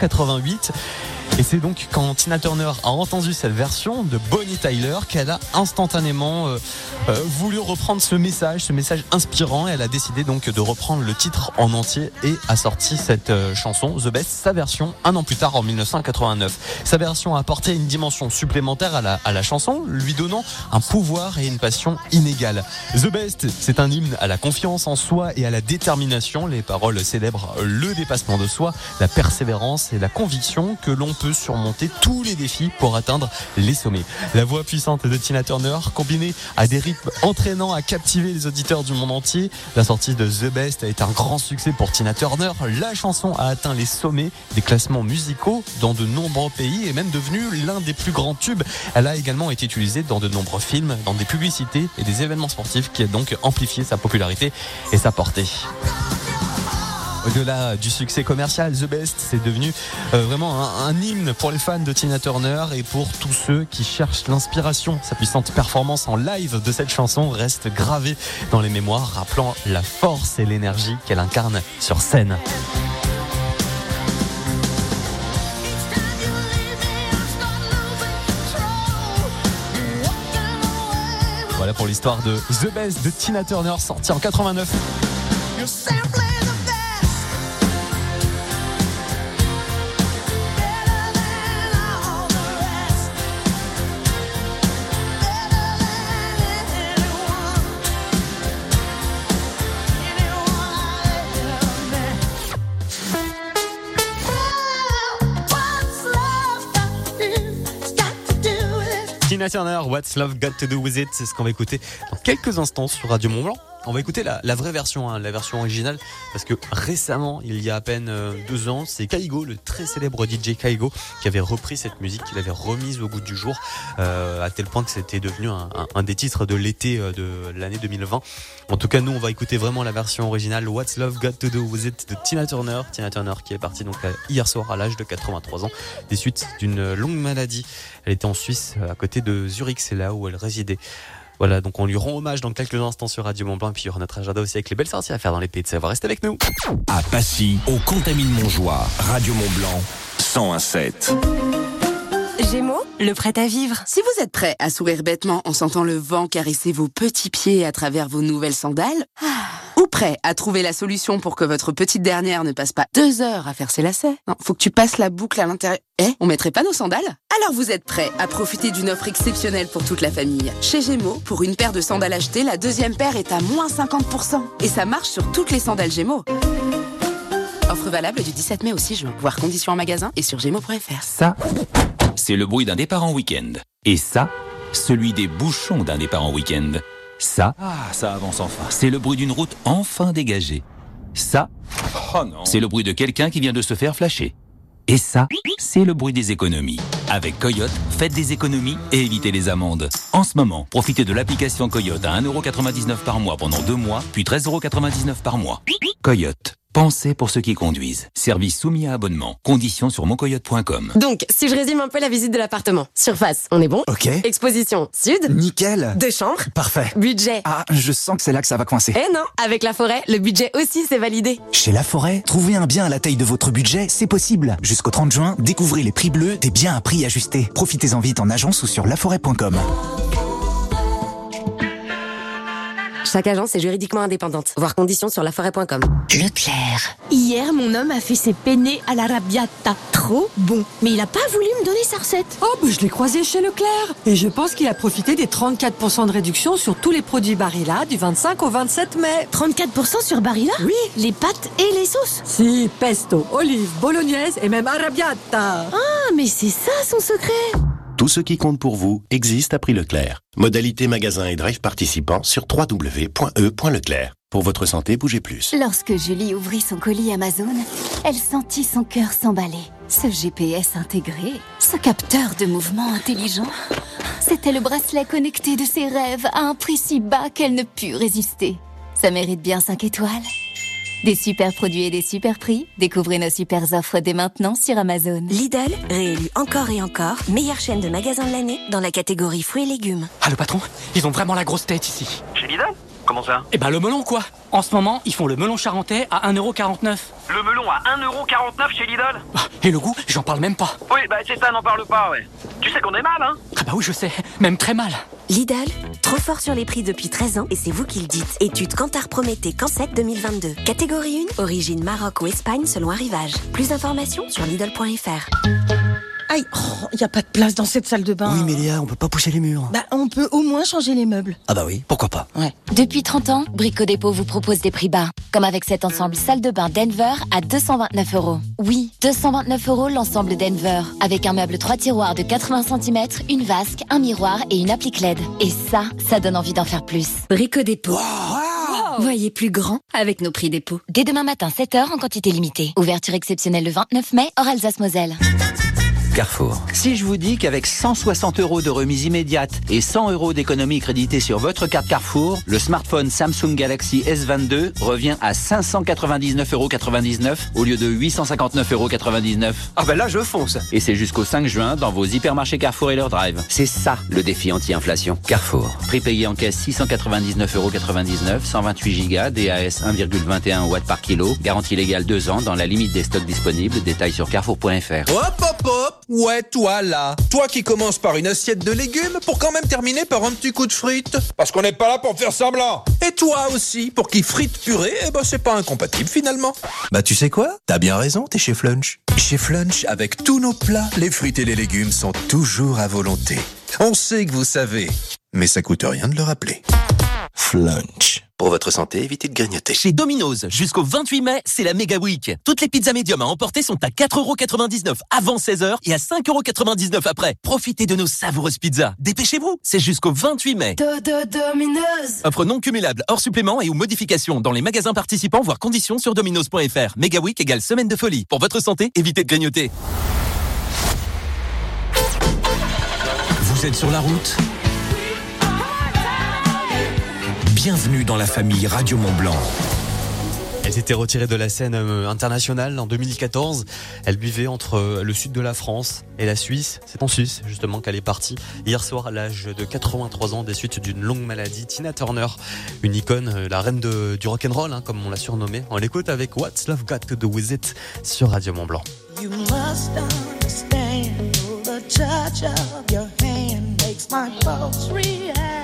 [SPEAKER 1] Et c'est donc quand Tina Turner a entendu cette version de Bonnie Tyler qu'elle a instantanément voulu reprendre ce message inspirant, et elle a décidé donc de reprendre le titre en entier et a sorti cette chanson The Best, sa version, un an plus tard en 1989. Sa version a apporté une dimension supplémentaire à la chanson, lui donnant un pouvoir et une passion inégale. The Best, c'est un hymne à la confiance en soi et à la détermination. Les paroles célèbrent le dépassement de soi, la persévérance et la conviction que l'on peut surmonter tous les défis pour atteindre les sommets. La voix puissante de Tina Turner, combinée à des rythmes entraînants, à captiver les auditeurs du monde entier. La sortie de The Best a été un grand succès pour Tina Turner. La chanson a atteint les sommets des classements musicaux dans de nombreux pays et même devenu l'un des plus grands tubes. Elle a également été utilisée dans de nombreux films, dans des publicités et des événements sportifs, qui a donc amplifié sa popularité et sa portée. Au-delà du succès commercial, The Best, c'est devenu vraiment un hymne pour les fans de Tina Turner et pour tous ceux qui cherchent l'inspiration. Sa puissante performance en live de cette chanson reste gravée dans les mémoires, rappelant la force et l'énergie qu'elle incarne sur scène. Voilà pour l'histoire de The Best de Tina Turner, sortie en 89. Tina Turner, What's Love Got to Do With It, c'est ce qu'on va écouter dans quelques instants sur Radio Mont-Blanc. On va écouter la vraie version, la version originale, parce que récemment, il y a à peine 2 ans, c'est Kygo, le très célèbre DJ Kygo, qui avait repris cette musique, qu'il avait remise au goût du jour, à tel point que c'était devenu un des titres de l'été de l'année 2020. En tout cas, nous, on va écouter vraiment la version originale, What's Love Got to Do With It, de Tina Turner. Tina Turner qui est partie donc hier soir à l'âge de 83 ans, des suites d'une longue maladie. Elle était en Suisse, à côté de Zurich, c'est là où elle résidait. Voilà, donc on lui rend hommage dans quelques instants sur Radio Mont-Blanc, et puis il y aura notre agenda aussi avec les belles sorties à faire dans les Pays de Savoie. Restez avec nous.
[SPEAKER 7] À Passy, au Contamine-Montjoie, Radio Mont-Blanc, 101.7.
[SPEAKER 18] Gémeaux, le prêt à vivre.
[SPEAKER 13] Si vous êtes prêt à sourire bêtement en sentant le vent caresser vos petits pieds à travers vos nouvelles sandales, ou prêt à trouver la solution pour que votre petite dernière ne passe pas 2 heures à faire ses lacets, non, faut que tu passes la boucle à l'intérieur. On mettrait pas nos sandales? Alors vous êtes prêt à profiter d'une offre exceptionnelle pour toute la famille. Chez Gémeaux, pour une paire de sandales achetées, la deuxième paire est à moins 50%. Et ça marche sur toutes les sandales Gémeaux. Offre valable du 17 mai au 6 juin. Voir conditions en magasin et sur gémeaux.fr.
[SPEAKER 10] Ça, c'est le bruit d'un départ en week-end. Et ça, celui des bouchons d'un départ en week-end. Ça, ça avance enfin. C'est le bruit d'une route enfin dégagée. Ça, c'est le bruit de quelqu'un qui vient de se faire flasher. Et ça, c'est le bruit des économies. Avec Coyote, faites des économies et évitez les amendes. En ce moment, profitez de l'application Coyote à 1,99€ par mois pendant 2 mois, puis 13,99€ par mois. Coyote. Pensez pour ceux qui conduisent. Service soumis à abonnement. Conditions sur moncoyote.com.
[SPEAKER 14] Donc, si je résume un peu la visite de l'appartement. Surface, on est bon.
[SPEAKER 15] Ok.
[SPEAKER 14] Exposition, sud.
[SPEAKER 15] Nickel.
[SPEAKER 14] 2 chambres.
[SPEAKER 15] Parfait.
[SPEAKER 14] Budget.
[SPEAKER 15] Ah, je sens que c'est là que ça va coincer.
[SPEAKER 14] Eh non, avec La Forêt, le budget aussi c'est validé.
[SPEAKER 15] Chez La Forêt, trouver un bien à la taille de votre budget, c'est possible. Jusqu'au 30 juin, découvrez les prix bleus des biens à prix ajustés. Profitez-en vite en agence ou sur laforêt.com.
[SPEAKER 14] Chaque agence est juridiquement indépendante. Voir conditions sur laforêt.com.
[SPEAKER 4] Leclerc. Hier, mon homme a fait ses penne à l'arrabbiata. Trop bon. Mais il a pas voulu me donner sa recette.
[SPEAKER 16] Oh, je l'ai croisé chez Leclerc. Et je pense qu'il a profité des 34% de réduction sur tous les produits Barilla du 25 au 27 mai.
[SPEAKER 4] 34% sur Barilla?
[SPEAKER 16] Oui.
[SPEAKER 4] Les pâtes et les sauces?
[SPEAKER 16] Si, pesto, olive, bolognaise et même arrabbiata.
[SPEAKER 4] Ah, mais c'est ça son secret.
[SPEAKER 17] Tout ce qui compte pour vous existe à prix Leclerc. Modalité magasin et drive participants sur www.e.leclerc. Pour votre santé, bougez plus.
[SPEAKER 25] Lorsque Julie ouvrit son colis Amazon, elle sentit son cœur s'emballer. Ce GPS intégré, ce capteur de mouvement intelligent, c'était le bracelet connecté de ses rêves à un prix si bas qu'elle ne put résister. Ça mérite bien 5 étoiles. Des super produits et des super prix. Découvrez nos super offres dès maintenant sur Amazon.
[SPEAKER 26] Lidl, réélu encore et encore, meilleure chaîne de magasins de l'année dans la catégorie fruits et légumes.
[SPEAKER 27] Ah le patron, ils ont vraiment la grosse tête ici.
[SPEAKER 28] Chez Lidl? Comment ça?
[SPEAKER 27] Eh ben le melon quoi. En ce moment, ils font le melon charentais à 1,49€.
[SPEAKER 28] Le melon à 1,49€ chez Lidl?
[SPEAKER 27] Et le goût, j'en parle même pas.
[SPEAKER 28] Oui, bah c'est ça, n'en parle pas, ouais. Tu sais qu'on est mal, hein?
[SPEAKER 27] Ah bah oui, je sais, même très mal.
[SPEAKER 26] Lidl, trop fort sur les prix depuis 13 ans et c'est vous qui le dites. Étude Kantar Prométhée Cancet 2022. Catégorie 1, origine Maroc ou Espagne selon arrivage. Plus d'informations sur Lidl.fr.
[SPEAKER 16] Aïe, y a pas de place dans cette salle de bain.
[SPEAKER 15] Oui, mais Léa, on peut pas pousser les murs.
[SPEAKER 16] Bah, on peut au moins changer les meubles.
[SPEAKER 15] Ah bah oui, pourquoi pas.
[SPEAKER 16] Ouais.
[SPEAKER 25] Depuis 30 ans, Brico Dépôt vous propose des prix bas. Comme avec cet ensemble salle de bain Denver à 229€. Oui, 229€ l'ensemble Denver. Avec un meuble 3 tiroirs de 80 cm, une vasque, un miroir et une applique LED. Et ça donne envie d'en faire plus. Brico Dépôt.
[SPEAKER 15] Wow.
[SPEAKER 25] Voyez plus grand avec nos prix dépôt. Dès demain matin, 7h en quantité limitée. Ouverture exceptionnelle le 29 mai, hors Alsace-Moselle.
[SPEAKER 10] Carrefour. Si je vous dis qu'avec 160€ de remise immédiate et 100€ d'économie créditée sur votre carte Carrefour, le smartphone Samsung Galaxy S22 revient à 599,99€ au lieu de 859,99€.
[SPEAKER 15] Ah ben là, je fonce.
[SPEAKER 10] Et c'est jusqu'au 5 juin dans vos hypermarchés Carrefour et leur drive. C'est ça le défi anti-inflation. Carrefour. Prix payé en caisse 699,99€, 128 Go, DAS 1,21 watts par kilo, garantie légale 2 ans dans la limite des stocks disponibles. Détails sur carrefour.fr.
[SPEAKER 29] Hop hop hop. Ouais, toi là. Toi qui commences par une assiette de légumes pour quand même terminer par un petit coup de frites. Parce qu'on n'est pas là pour faire semblant. Et toi aussi, pour qui frites purée, eh ben c'est pas incompatible finalement. Bah tu sais quoi? T'as bien raison, t'es chez Flunch. Chez Flunch, avec tous nos plats, les frites et les légumes sont toujours à volonté. On sait que vous savez, mais ça coûte rien de le rappeler. Flunch. Pour votre santé, évitez de grignoter.
[SPEAKER 30] Chez Domino's, jusqu'au 28 mai, c'est la méga week. Toutes les pizzas médium à emporter sont à 4,99€ avant 16h et à 5,99€ après. Profitez de nos savoureuses pizzas. Dépêchez-vous, c'est jusqu'au 28 mai.
[SPEAKER 4] Domino's.
[SPEAKER 30] Offre non cumulable, hors supplément et ou modification dans les magasins participants, voire conditions sur dominos.fr. Méga week égale semaine de folie. Pour votre santé, évitez de grignoter.
[SPEAKER 7] Vous êtes sur la route ? Bienvenue dans la famille Radio Mont-Blanc.
[SPEAKER 1] Elle s'était retirée de la scène internationale en 2014. Elle vivait entre le sud de la France et la Suisse. C'est en Suisse, justement, qu'elle est partie hier soir à l'âge de 83 ans des suites d'une longue maladie. Tina Turner, une icône, la reine du rock'n'roll, comme on l'a surnommée. On l'écoute avec What's Love Got to Do With It sur Radio Mont-Blanc.
[SPEAKER 24] You must understand the touch of your hand makes my pulse react.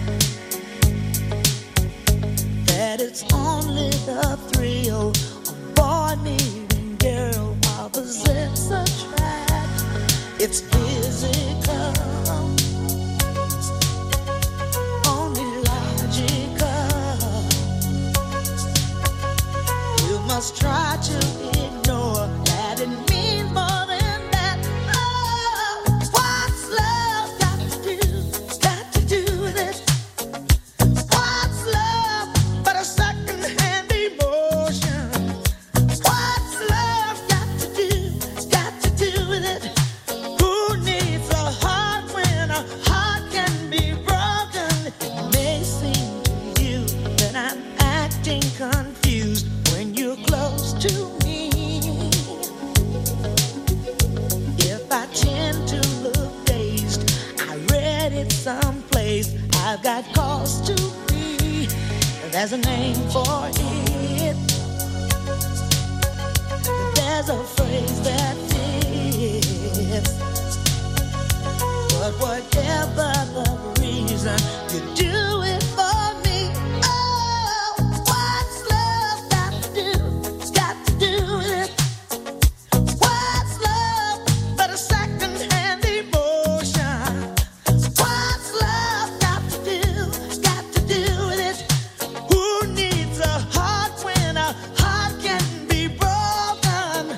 [SPEAKER 24] That it's only the thrill of boy meeting girl opposites attract. It's physical, only logical. You must try to ignore that it means more than that. Oh, what's love got to do I've got cause to be. There's a name for it. There's a phrase that fits. But whatever the reason, you do it for me. Oh, what's love got to do? Got to do with it. What's love but a second-hand emotion? What's love got to do with it? Who needs a heart when a heart can be broken?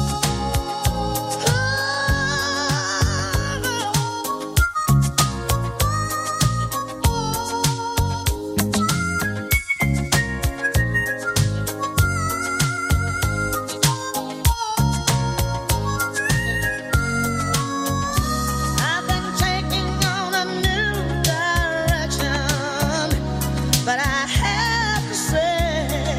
[SPEAKER 24] I've been taking on a new direction, but I have to say,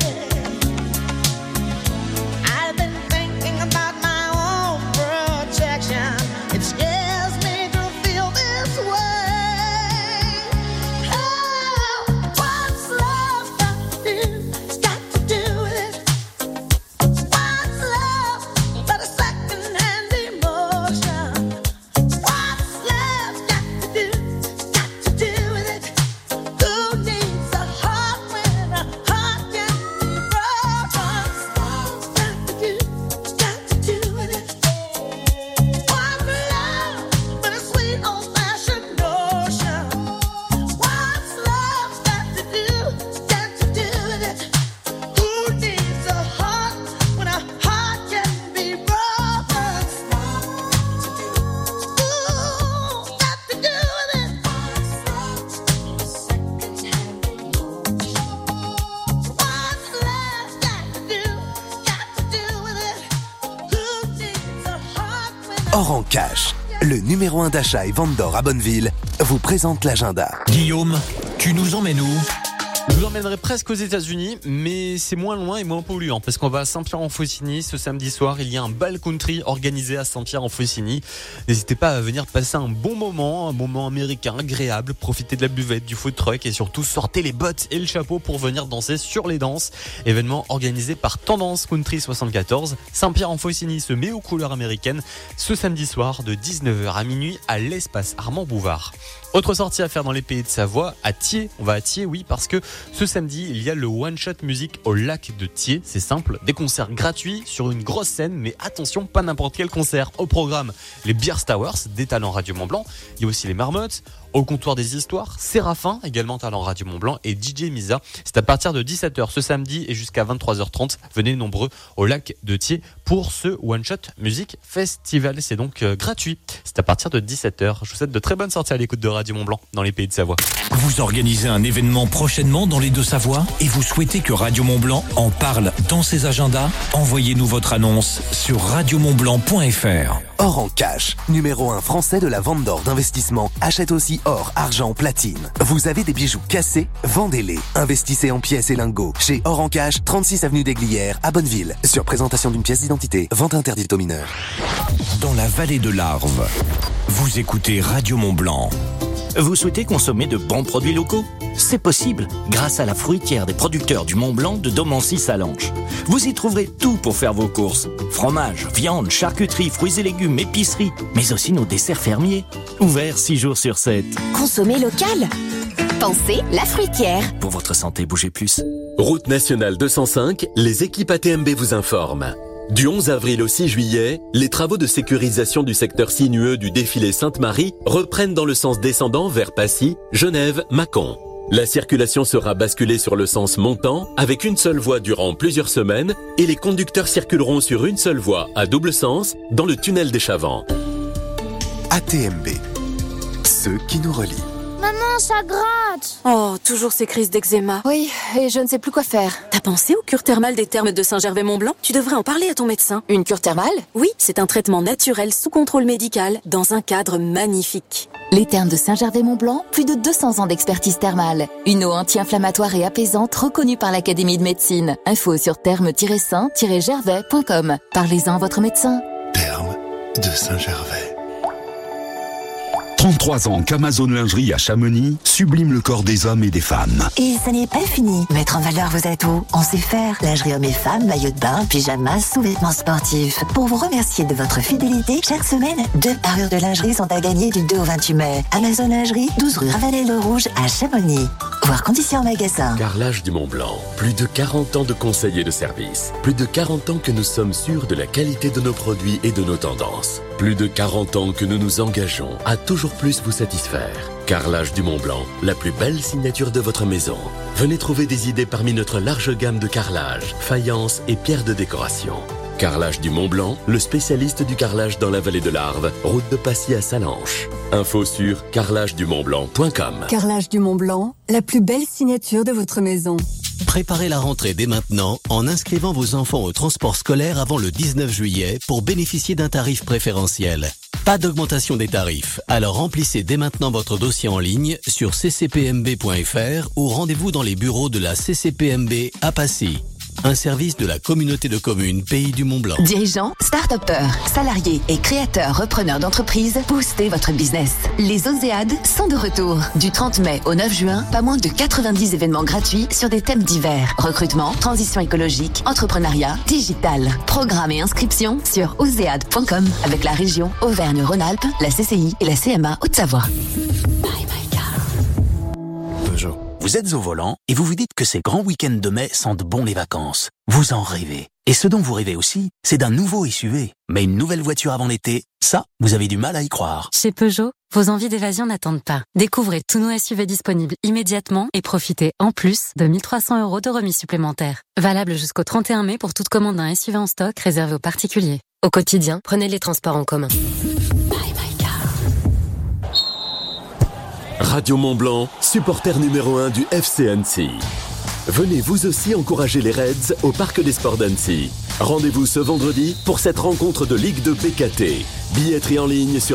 [SPEAKER 24] I've been thinking about my own protection. It scares me to feel this way. Oh, what's love got to do with it? What's love but a second-hand emotion? What's love got to do with it? Who needs a heart when a heart can be broken? What's got to do with it? What's love but a sweet old-fashioned notion? What's love got to do with it? Who needs a heart when a heart can be broken? Ooh, got to do with it. What's love got to do with it? Who needs a heart when
[SPEAKER 2] Orange Cash, le numéro 1 d'achat et vente d'or à Bonneville, vous présente l'agenda.
[SPEAKER 7] Guillaume, tu nous emmènes où?
[SPEAKER 1] Je vous emmènerai presque aux États-Unis, mais c'est moins loin et moins polluant parce qu'on va à Saint-Pierre-en-Faucigny. Ce samedi soir, il y a un bal country organisé à Saint-Pierre-en-Faucigny. N'hésitez pas à venir passer un moment américain, agréable, profiter de la buvette, du food truck et surtout sortez les bottes et le chapeau pour venir danser sur les danses. Événement organisé par Tendance Country 74. Saint-Pierre-en-Faucigny se met aux couleurs américaines ce samedi soir de 19h à minuit à l'espace Armand Bouvard. Autre sortie à faire dans les pays de Savoie, à Thiers. On va à Thiers, oui, parce que ce samedi, il y a le One Shot Music au lac de Thiers. C'est simple, des concerts gratuits sur une grosse scène, mais attention, pas n'importe quel concert. Au programme, les Beer Towers, des talents Radio Mont-Blanc. Il y a aussi les Marmottes. Au comptoir des histoires, Séraphin, également talent Radio Mont-Blanc, et DJ Misa. C'est à partir de 17h ce samedi et jusqu'à 23h30. Venez nombreux au lac de Thiers pour ce One Shot Music Festival. C'est donc gratuit. C'est à partir de 17h. Je vous souhaite de très bonnes sorties à l'écoute de Radio Mont-Blanc dans les pays de Savoie.
[SPEAKER 7] Vous organisez un événement prochainement dans les Deux-Savoies et vous souhaitez que Radio Mont-Blanc en parle dans ses agendas? Envoyez-nous votre annonce sur radiomontblanc.fr.
[SPEAKER 2] Orange Cash, numéro 1 français de la vente d'or d'investissement, achète aussi or, argent, platine. Vous avez des bijoux cassés? Vendez-les. Investissez en pièces et lingots. Chez Orange Cash, 36 avenue des Glières, à Bonneville. Sur présentation d'une pièce d'identité. Vente interdite aux mineurs.
[SPEAKER 7] Dans la vallée de l'Arve, vous écoutez Radio Mont-Blanc.
[SPEAKER 3] Vous souhaitez consommer de bons produits locaux? C'est possible grâce à la fruitière des producteurs du Mont-Blanc de Domancy-Salanches. Vous y trouverez tout pour faire vos courses. Fromage, viande, charcuterie, fruits et légumes, épicerie, mais aussi nos desserts fermiers. Ouverts 6 jours sur 7.
[SPEAKER 25] Consommer local. Pensez la fruitière.
[SPEAKER 3] Pour votre santé, bougez plus.
[SPEAKER 5] Route nationale 205, les équipes ATMB vous informent. Du 11 avril au 6 juillet, les travaux de sécurisation du secteur sinueux du défilé Sainte-Marie reprennent dans le sens descendant vers Passy, Genève, Mâcon. La circulation sera basculée sur le sens montant avec une seule voie durant plusieurs semaines et les conducteurs circuleront sur une seule voie à double sens dans le tunnel des Chavants.
[SPEAKER 2] ATMB, ceux qui nous relient.
[SPEAKER 25] Maman, ça gratte.
[SPEAKER 6] Oh, toujours ces crises d'eczéma.
[SPEAKER 25] Oui, et je ne sais plus quoi faire.
[SPEAKER 6] T'as pensé aux cures thermales des thermes de Saint-Gervais-Mont-Blanc? Tu devrais en parler à ton médecin.
[SPEAKER 25] Une cure thermale?
[SPEAKER 6] Oui, c'est un traitement naturel sous contrôle médical dans un cadre magnifique.
[SPEAKER 25] Les thermes de Saint-Gervais-Mont-Blanc, plus de 200 ans d'expertise thermale. Une eau anti-inflammatoire et apaisante reconnue par l'Académie de médecine. Info sur thermes-saint-gervais.com. Parlez-en à votre médecin.
[SPEAKER 9] Thermes de Saint-Gervais.
[SPEAKER 8] 33 ans qu'Amazon Lingerie à Chamonix sublime le corps des hommes et des femmes.
[SPEAKER 11] Et ça n'est pas fini. Mettre en valeur vos atouts, on sait faire. Lingerie hommes et femmes, maillots de bain, pyjamas, sous-vêtements sportifs. Pour vous remercier de votre fidélité, chaque semaine, 2 parures de lingerie sont à gagner du 2 au 28 mai. Amazon Lingerie, 12 rue Ravanel-le-Rouge à Chamonix. Voir conditions en magasin.
[SPEAKER 5] Carrelage du Mont-Blanc. Plus de 40 ans de conseils et de services. Plus de 40 ans que nous sommes sûrs de la qualité de nos produits et de nos tendances. Plus de 40 ans que nous nous engageons à toujours plus vous satisfaire. Carrelage du Mont-Blanc, la plus belle signature de votre maison. Venez trouver des idées parmi notre large gamme de carrelage, faïence et pierres de décoration. Carrelage du Mont-Blanc, le spécialiste du carrelage dans la vallée de l'Arve, route de Passy à Salanches. Info sur carrelagedumontblanc.com.
[SPEAKER 12] Carrelage du Mont-Blanc, la plus belle signature de votre maison.
[SPEAKER 13] Préparez la rentrée dès maintenant en inscrivant vos enfants au transport scolaire avant le 19 juillet pour bénéficier d'un tarif préférentiel. Pas d'augmentation des tarifs, alors remplissez dès maintenant votre dossier en ligne sur ccpmb.fr ou rendez-vous dans les bureaux de la CCPMB à Passy. Un service de la communauté de communes Pays du Mont-Blanc.
[SPEAKER 18] Dirigeants, start-upers, salariés et créateurs repreneurs d'entreprises, boostez votre business. Les Oséades sont de retour. Du 30 mai au 9 juin, pas moins de 90 événements gratuits sur des thèmes divers. Recrutement, transition écologique, entrepreneuriat, digital. Programme et inscription sur oséades.com avec la région Auvergne-Rhône-Alpes, la CCI et la CMA Haute-Savoie.
[SPEAKER 19] Peugeot. Vous êtes au volant et vous vous dites que ces grands week-ends de mai sentent bon les vacances. Vous en rêvez. Et ce dont vous rêvez aussi, c'est d'un nouveau SUV. Mais une nouvelle voiture avant l'été, ça, vous avez du mal à y croire.
[SPEAKER 20] Chez Peugeot, vos envies d'évasion n'attendent pas. Découvrez tous nos SUV disponibles immédiatement et profitez en plus de 1 300 € de remise supplémentaire. Valable jusqu'au 31 mai pour toute commande d'un SUV en stock réservé aux particuliers.
[SPEAKER 14] Au quotidien, prenez les transports en commun.
[SPEAKER 5] Radio Mont-Blanc, supporter numéro 1 du FC Annecy. Venez vous aussi encourager les Reds au Parc des Sports d'Annecy. Rendez-vous ce vendredi pour cette rencontre de Ligue 2 BKT. Billetterie en ligne sur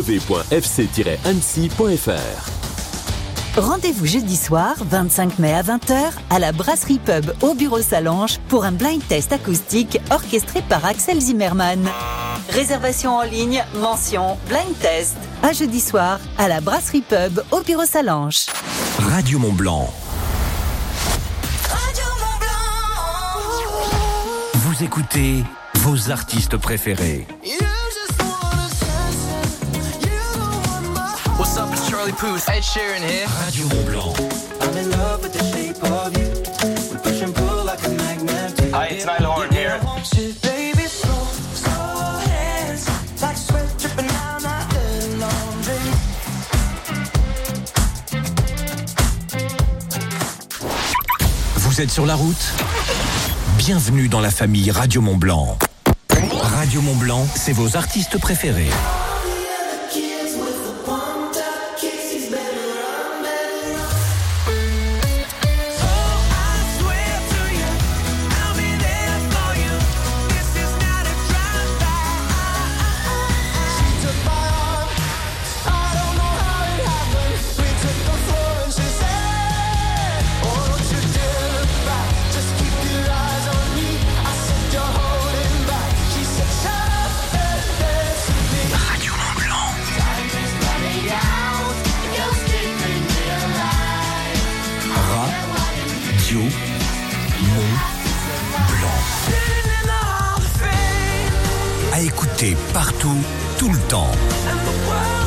[SPEAKER 5] www.fc-annecy.fr.
[SPEAKER 21] Rendez-vous jeudi soir, 25 mai à 20h, à la Brasserie Pub au bureau Salanches pour un blind test acoustique orchestré par Axel Zimmermann. Réservation en ligne, mention blind test. À jeudi soir, à la Brasserie Pub au bureau Salanches.
[SPEAKER 7] Radio Mont-Blanc. Vous écoutez vos artistes préférés.
[SPEAKER 22] What's up, it's Charlie Puth. Ed Sheeran here.
[SPEAKER 7] Radio Mont-Blanc.
[SPEAKER 22] I'm in love with the shape of you. We push and pull like a magnet. Hi, it's Niall Horan here. Baby, slow hands, like sweat dripping down my dirty laundry.
[SPEAKER 7] Vous êtes sur la route? Bienvenue dans la famille Radio Mont-Blanc. Radio Mont-Blanc, c'est vos artistes préférés. À écouter partout, tout le temps.